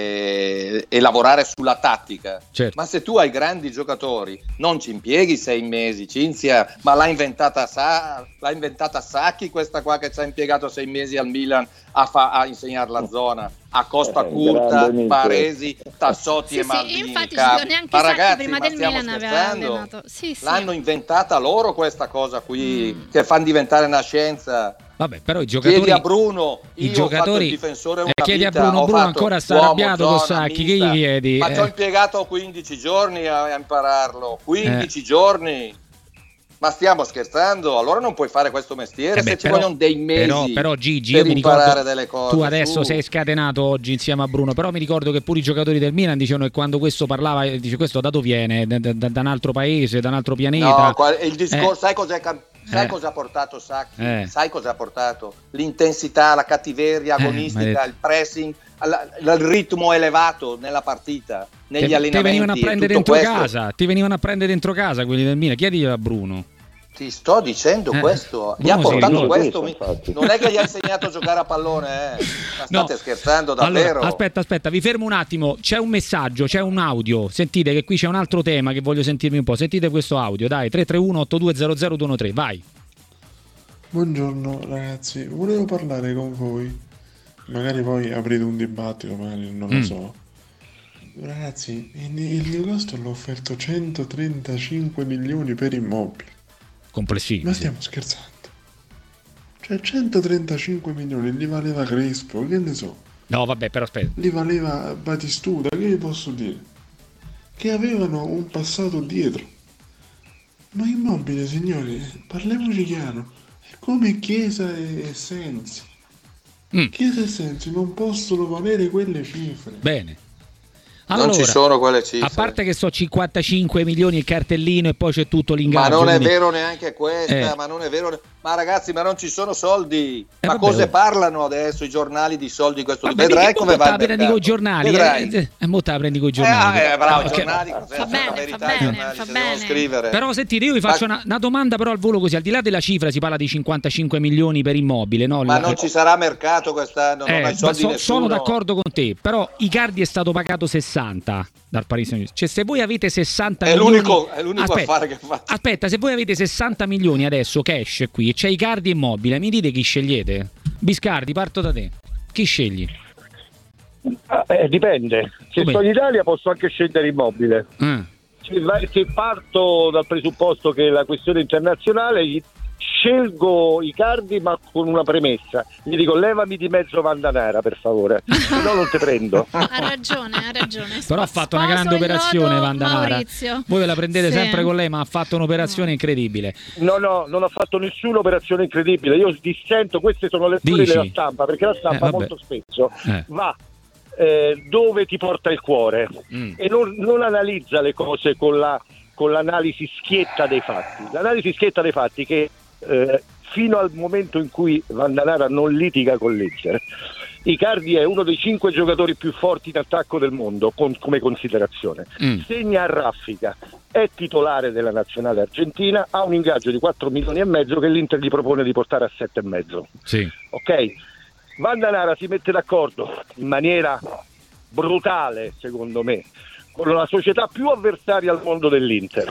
e, e lavorare sulla tattica, certo. Ma se tu hai grandi giocatori non ci impieghi sei mesi, Cinzia, ma l'ha inventata Sa- l'ha inventata Sacchi questa qua che ci ha impiegato sei mesi al Milan a, fa- a insegnare la zona a Costa eh, Curta, Baresi, Tassotti sì, e Maldini. Sì, infatti Capi. neanche ma Sacchi ragazzi, prima ma del Milan aveva allenato. Sì, sì. L'hanno inventata loro questa cosa qui, mm. che fanno diventare una scienza. Vabbè, però i giocatori chiedi a Bruno, i io giocatori, ho fatto il difensore una eh, chiedi vita, a Bruno, Bruno fatto ancora sta arrabbiato con Sacchi, che gli chiedi? Ma eh. ci ho impiegato quindici giorni a, a impararlo, quindici eh. giorni. Ma stiamo scherzando? Allora non puoi fare questo mestiere, eh beh, se ci però, vogliono dei mesi però, però Gigi, per io mi imparare ricordo, delle cose. Tu adesso su. sei scatenato oggi insieme a Bruno, però mi ricordo che pure i giocatori del Milan dicevano che quando questo parlava, dice questo da dove viene? Da, da, da un altro paese, da un altro pianeta. No, il discorso, eh. sai cos'è Sai eh. cosa ha portato Sacchi? Eh. Sai cosa ha portato? L'intensità, la cattiveria agonistica, eh, il pressing, il ritmo elevato nella partita, negli te, allenamenti. Ti venivano a prendere dentro questo. casa, ti venivano a prendere dentro casa quelli del Milan. Chiediglielo a Bruno. Ti sto dicendo eh. questo, gli ha portato questo, questo non è che gli ha insegnato a giocare a pallone, eh. Ma state no. scherzando davvero? Allora, aspetta, aspetta, vi fermo un attimo, c'è un messaggio, c'è un audio, sentite che qui c'è un altro tema che voglio sentirmi un po', sentite questo audio, dai, tre tre uno otto due zero zero due uno tre, vai. Buongiorno ragazzi, volevo parlare con voi, magari poi aprite un dibattito, magari non lo mm. so. Ragazzi, il Newcastle l'ha offerto centotrentacinque milioni per immobili. Complessivi. Ma stiamo scherzando? Cioè centotrentacinque milioni li valeva Crespo, che ne so. No, vabbè, però aspetta. Li valeva Batistuta, che vi posso dire? Che avevano un passato dietro. Ma Immobile, signori, parliamoci chiaro, è come Chiesa e Sensi. Mm. Chiesa e Sensi non possono valere quelle cifre. Bene. Allora, non ci sono quelle cifre. A parte che so cinquantacinque milioni il cartellino e poi c'è tutto l'ingaggio. Ma non è quindi... vero neanche questa, eh. ma non è vero. Ma ragazzi, ma non ci sono soldi. Eh, ma vabbè, cosa parlano adesso i giornali di soldi di questo tipo? Vedrai come va il mercato. Prendi con i giornali, Vedrai. Eh, eh, mo te la prendi con i giornali. Eh, eh bravo, okay. giornali, fa bene, verità, fa bene, giornali, fa bene. Scrivere. Però sentite, io vi faccio ma... una, una domanda però al volo così, al di là della cifra si parla di cinquantacinque milioni per Immobile, no? Ma La... non ci sarà mercato quest'anno, eh, non hai soldi so, nessuno. Sono d'accordo con te, però Icardi è stato pagato sessanta dal Paris Saint-Germain. Cioè se voi avete sessanta è milioni l'unico, è l'unico aspetta, affare che faccio. Aspetta, se voi avete sessanta milioni adesso cash qui e c'è Icardi Immobile, mi dite chi scegliete? Biscardi, parto da te. Chi scegli? Eh, dipende. Se Come? sto in Italia posso anche scegliere Immobile. Mm. Se, se parto dal presupposto che la questione internazionale, scelgo Icardi, ma con una premessa. Gli dico levami di mezzo Vandanara per favore, se no non te prendo. Ha ragione, ha ragione. Però ha fatto una grande operazione Vandanara. Voi ve la prendete sì. sempre con lei, ma ha fatto un'operazione incredibile. No, no, non ha fatto nessuna operazione incredibile. Io dissento, queste sono le storie della stampa, perché la stampa eh, molto spesso eh. va eh, dove ti porta il cuore mm. e non, non analizza le cose con la con l'analisi schietta dei fatti. L'analisi schietta dei fatti che eh, fino al momento in cui Vandanara non litiga con l'Inter, Icardi è uno dei cinque giocatori più forti in attacco del mondo con, come considerazione. Mm. Segna a raffica, è titolare della nazionale argentina, ha un ingaggio di quattro milioni e mezzo che l'Inter gli propone di portare a sette e mezzo. Sì. Ok? Vandanara si mette d'accordo in maniera brutale, secondo me, con la società più avversaria al mondo dell'Inter,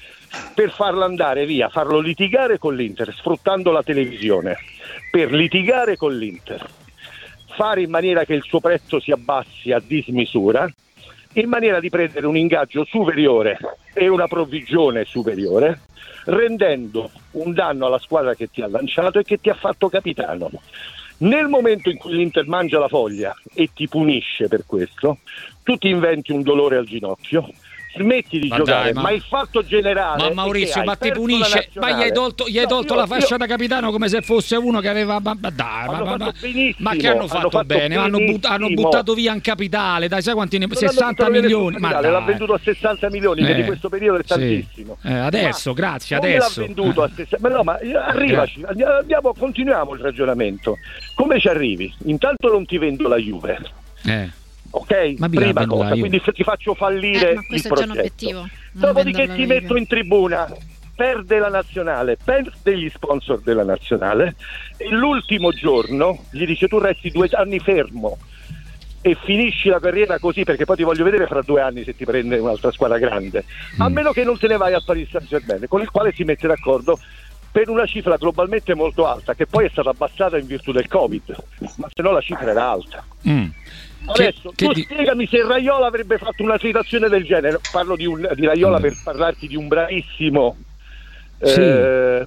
per farlo andare via, farlo litigare con l'Inter, sfruttando la televisione, per litigare con l'Inter, fare in maniera che il suo prezzo si abbassi a dismisura, in maniera di prendere un ingaggio superiore e una provvigione superiore, rendendo un danno alla squadra che ti ha lanciato e che ti ha fatto capitano. Nel momento in cui l'Inter mangia la foglia e ti punisce per questo, tu ti inventi un dolore al ginocchio, smetti di ma giocare, dai, ma... ma il fatto generale ma Maurizio ma ti punisce, ma gli hai tolto, gli hai tolto no, io, la fascia io... da capitano come se fosse uno che aveva ma, ma dai ma, ma, ma, ma che hanno fatto, hanno fatto bene, hanno, but, hanno buttato via un capitale, dai, sai quanti ne... sessanta milioni, ma l'ha venduto a sessanta milioni, eh, che di questo periodo è sì. tantissimo. Eh, adesso, ma grazie, adesso. L'ha venduto a sessanta, ma no, ma arrivaci, andiamo, continuiamo il ragionamento. Come ci arrivi? Intanto non ti vendo la Juve. Eh. Ok, ma prima cosa, io. Quindi ti faccio fallire eh, il progetto. Dopodiché ti metto in tribuna, perde la nazionale, perde gli sponsor della nazionale e l'ultimo giorno gli dice tu resti due anni fermo e finisci la carriera così, perché poi ti voglio vedere fra due anni se ti prende un'altra squadra grande, mm. a meno che non te ne vai al Paris Saint-Germain, con il quale si mette d'accordo per una cifra globalmente molto alta, che poi è stata abbassata in virtù del Covid, ma se no la cifra era alta. Mm. Adesso che, tu che spiegami se Raiola avrebbe fatto una situazione del genere. Parlo di, un, di Raiola mm. per parlarti di un bravissimo sì. eh,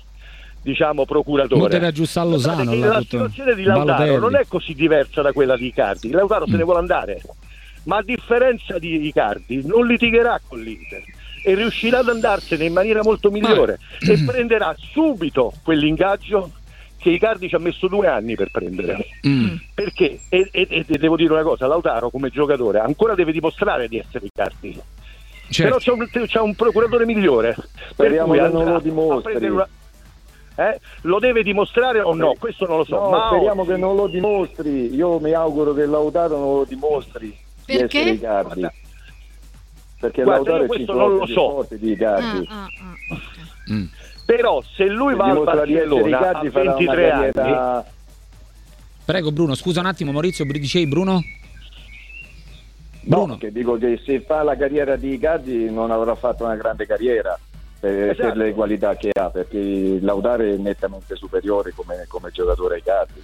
diciamo procuratore. Non deve aggiustare Lozano. La tutto... situazione di Lautaro Balotelli. Non è così diversa da quella di Icardi. Lautaro mm. se ne vuole andare, ma a differenza di Icardi non litigherà con l'Inter e riuscirà ad andarsene in maniera molto migliore ah. e prenderà subito quell'ingaggio che Icardi ci ha messo due anni per prendere. Mm. Perché, e, e, e devo dire una cosa, Lautaro come giocatore ancora deve dimostrare di essere Icardi. Certo. Però c'è un, c'è un procuratore migliore. Speriamo che non lo dimostri. Una... Eh? Lo deve dimostrare o no? Questo non lo so. No, ma speriamo oggi... che non lo dimostri. Io mi auguro che Lautaro non lo dimostri. Perché? Di essere Icardi. Guarda. Perché Guarda, Lautaro questo non lo so. Di Icardi. Ah, ah, ah. Mm. Però se lui se va al Barcellona a ventitré anni. Prego Bruno, scusa un attimo Maurizio, dicevi Bruno? Bruno. No, che dico che se fa la carriera di Icardi non avrà fatto una grande carriera per, esatto. per le qualità che ha, perché Lautaro è nettamente superiore come, come giocatore a Icardi.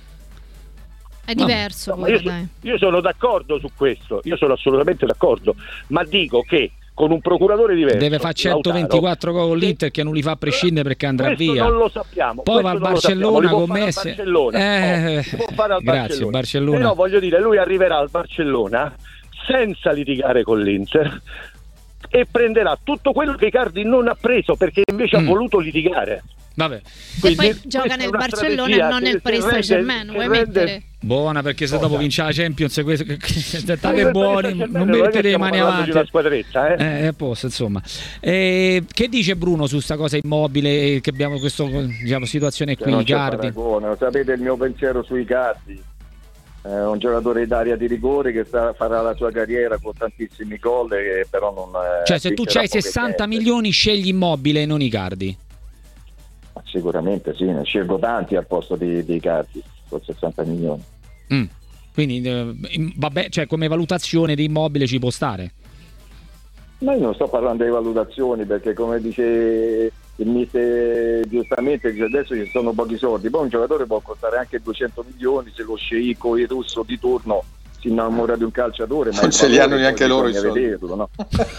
È diverso. No, io, so, io sono d'accordo su questo, io sono assolutamente d'accordo, ma dico che con un procuratore diverso deve fare centoventiquattro gol con l'Inter che non li fa a prescindere perché andrà questo via. Non lo sappiamo. Poi va al Barcellona con Messi. Eh, oh, può fare al grazie, Barcellona. Barcellona. Però voglio dire, lui arriverà al Barcellona senza litigare con l'Inter e prenderà tutto quello che Icardi non ha preso perché invece mm. ha voluto litigare. Vabbè. Quindi, e poi gioca nel Barcellona e non nel Paris Saint-Germain, vuoi rende... mettere? Buona, perché se dopo vince la Champions state buoni, non mettete le mani avanti una squadretta, eh? Eh, posto, insomma. Eh, che dice Bruno su sta cosa immobile che abbiamo questa diciamo, situazione qui, Icardi? Sapete il mio pensiero su Icardi? È un giocatore d'area di rigore che sta, farà la sua carriera con tantissimi gol e però non cioè se tu c'hai sessanta milioni scegli Immobile e non Icardi? Sicuramente sì, ne scelgo tanti al posto di, di Icardi con sessanta milioni. Mm. Quindi eh, vabbè, cioè come valutazione di Immobile ci può stare? Ma io non sto parlando di valutazioni perché come dice il mister giustamente dice adesso ci sono pochi soldi, poi un giocatore può costare anche duecento milioni se lo sceicco il russo di turno si innamora di un calciatore, ma non ce li hanno neanche loro i soldi. Vederlo, no?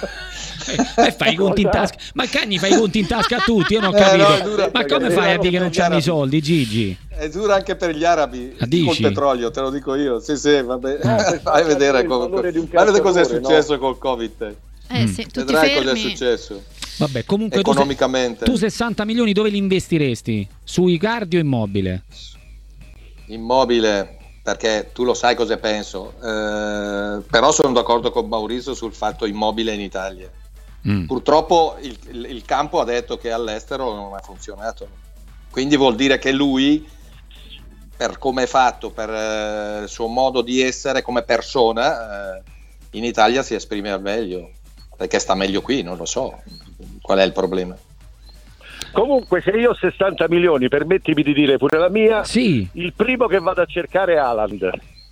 E eh, fai i conti in tasca, ma Cagni fai i conti in tasca a tutti, io non ho capito. Eh, no, ma come fai a dire che non c'hanno i soldi, Gigi? È dura anche per gli arabi ah, col petrolio, te lo dico io. Sì, sì, vabbè. Eh, vai a vedere cosa è successo, no? Col Covid. Eh, sì, tu vedrai cosa è successo. Vabbè, comunque economicamente. Tu, se, tu sessanta milioni dove li investiresti? Sui cardio o immobile? Immobile, perché tu lo sai cosa penso. Eh, però sono d'accordo con Maurizio sul fatto immobile in Italia. Mm. Purtroppo il, il, il campo ha detto che all'estero non ha funzionato, quindi vuol dire che lui, per come è fatto, per uh, il suo modo di essere come persona, uh, in Italia si esprime al meglio, perché sta meglio qui, non lo so qual è il problema. Comunque, se io ho sessanta milioni, permettimi di dire pure la mia, sì. Il primo che vado a cercare è Haaland,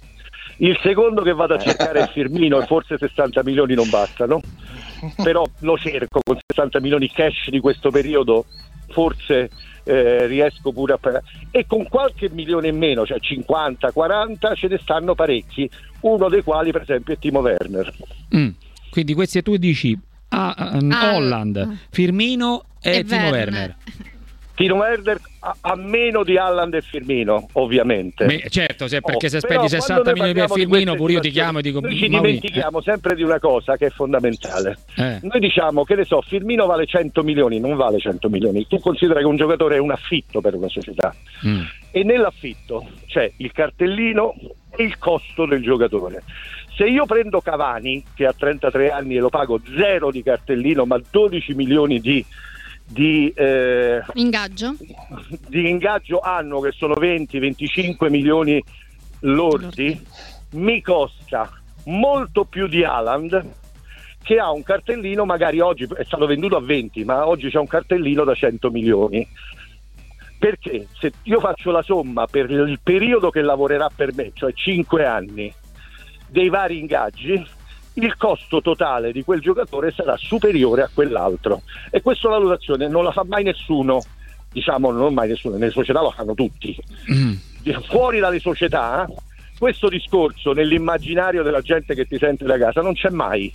il secondo che vado a cercare è Firmino, e forse sessanta milioni non bastano, però lo cerco con sessanta milioni cash di questo periodo, forse eh, riesco pure a pagare, e con qualche milione in meno, cioè cinquanta quaranta, ce ne stanno parecchi, uno dei quali per esempio è Timo Werner. Mm. Quindi questi tu dici ah, um, ah, Holland, Firmino e, e Timo Werner. Werner. Timo Werner a, a meno di Haaland e Firmino, ovviamente. Beh, certo, se, perché oh, se spendi sessanta milioni per Firmino, pure io ti chiamo e dico noi ci dimentichiamo eh. sempre di una cosa che è fondamentale. Eh. Noi diciamo, che ne so, Firmino vale cento milioni, non vale cento milioni. Tu considera che un giocatore è un affitto per una società. Mm. E nell'affitto c'è il cartellino e il costo del giocatore. Se io prendo Cavani, che ha trentatré anni, e lo pago zero di cartellino, ma dodici milioni di Di, eh, ingaggio di ingaggio annuo, che sono venti venticinque milioni lordi, mi costa molto più di Haaland, che ha un cartellino, magari oggi è stato venduto a venti, ma oggi c'è un cartellino da cento milioni. Perché se io faccio la somma per il periodo che lavorerà per me, cioè cinque anni, dei vari ingaggi, il costo totale di quel giocatore sarà superiore a quell'altro, e questa valutazione non la fa mai nessuno, diciamo non mai nessuno, nelle società lo fanno tutti. Mm. Fuori dalle società questo discorso nell'immaginario della gente che ti sente da casa non c'è mai,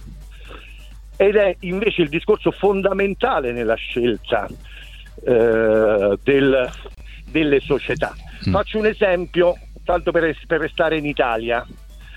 ed è invece il discorso fondamentale nella scelta eh, del, delle società. Mm. Faccio un esempio, tanto per, per restare in Italia.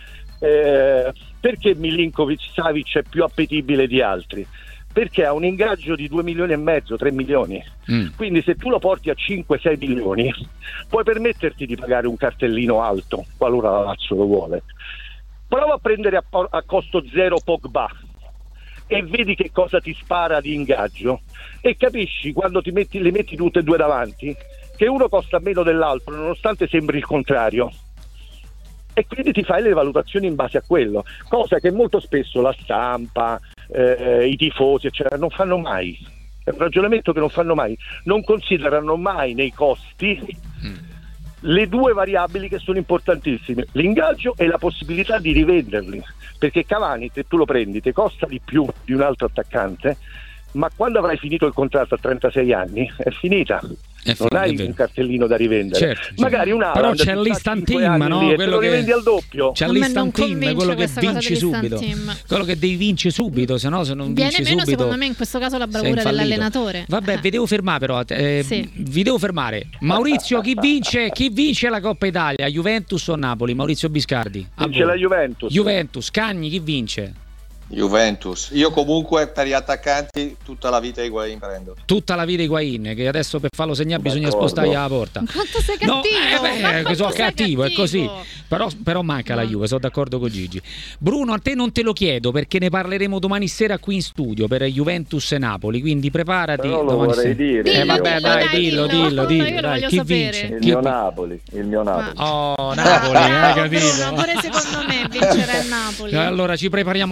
Eh, perché Milinkovic-Savic è più appetibile di altri? Perché ha un ingaggio di due milioni e mezzo, tre milioni. Mm. Quindi se tu lo porti a cinque sei milioni puoi permetterti di pagare un cartellino alto qualora la Lazio lo vuole. Prova a prendere a, a costo zero Pogba e vedi che cosa ti spara di ingaggio, e capisci, quando ti metti, le metti tutte e due davanti, che uno costa meno dell'altro nonostante sembri il contrario. E quindi ti fai le valutazioni in base a quello, cosa che molto spesso la stampa, eh, i tifosi eccetera non fanno mai. È un ragionamento che non fanno mai, non considerano mai nei costi mm. le due variabili che sono importantissime, l'ingaggio e la possibilità di rivenderli, perché Cavani, se tu lo prendi, ti costa di più di un altro attaccante, ma quando avrai finito il contratto a trentasei anni è finita. È non hai un cartellino da rivendere, certo, magari un Haaland, però c'è l'instant team, no? Quello che rivendi al doppio. C'è l'instant team, quello che vinci subito, quello che devi vincere subito, se no se non viene vinci meno subito, secondo me in questo caso la bravura dell'allenatore. Vabbè, ah. vi devo fermare però eh, sì. vi devo fermare. Maurizio, chi vince chi vince la Coppa Italia, Juventus o Napoli? Maurizio Biscardi. Vince la Juventus. Juventus. Cagni, chi vince? Juventus. Io comunque per gli attaccanti tutta la vita Higuain prendo. Tutta la vita Higuain, che adesso per farlo segnare bisogna spostargli la porta. Quanto sei cattivo? No, eh beh, sono cattivo, cattivo, è così. Però, però manca no. la Juve, sono d'accordo con Gigi. Bruno, a te non te lo chiedo perché ne parleremo domani sera qui in studio per Juventus e Napoli, quindi preparati. Però lo vorrei sera. dire. Dillo, eh vabbè, dai, dai, dillo, dillo, dillo, dillo, dillo dai. Chi sapere. vince? Il Chi mio vince? Napoli, il mio Napoli. Oh, Napoli, hai capito? Bruno, pure secondo me vincerà il Napoli. Allora ci prepariamo già la sera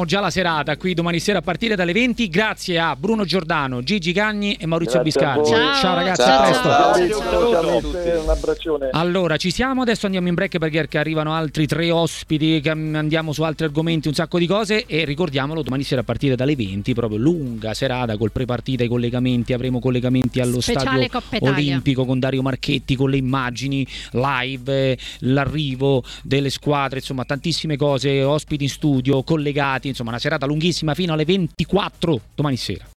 serata qui domani sera a partire dalle venti. Grazie a Bruno Giordano, Gigi Cagni e Maurizio Grazie a Biscardi. voi. Ciao. Ciao ragazzi, Ciao. a presto. Ciao, ciao, un abbraccione. Allora, ci siamo, adesso andiamo in break perché arrivano altri tre ospiti, che andiamo su altri argomenti, un sacco di cose, e ricordiamolo, domani sera a partire dalle venti, proprio lunga serata col prepartita, i collegamenti, avremo collegamenti allo Speciale stadio Coppa Italia. olimpico con Dario Marchetti, con le immagini live, eh, l'arrivo delle squadre, insomma tantissime cose, ospiti in studio, collegati, insomma una serata lunghissima fino alle ventiquattro domani sera.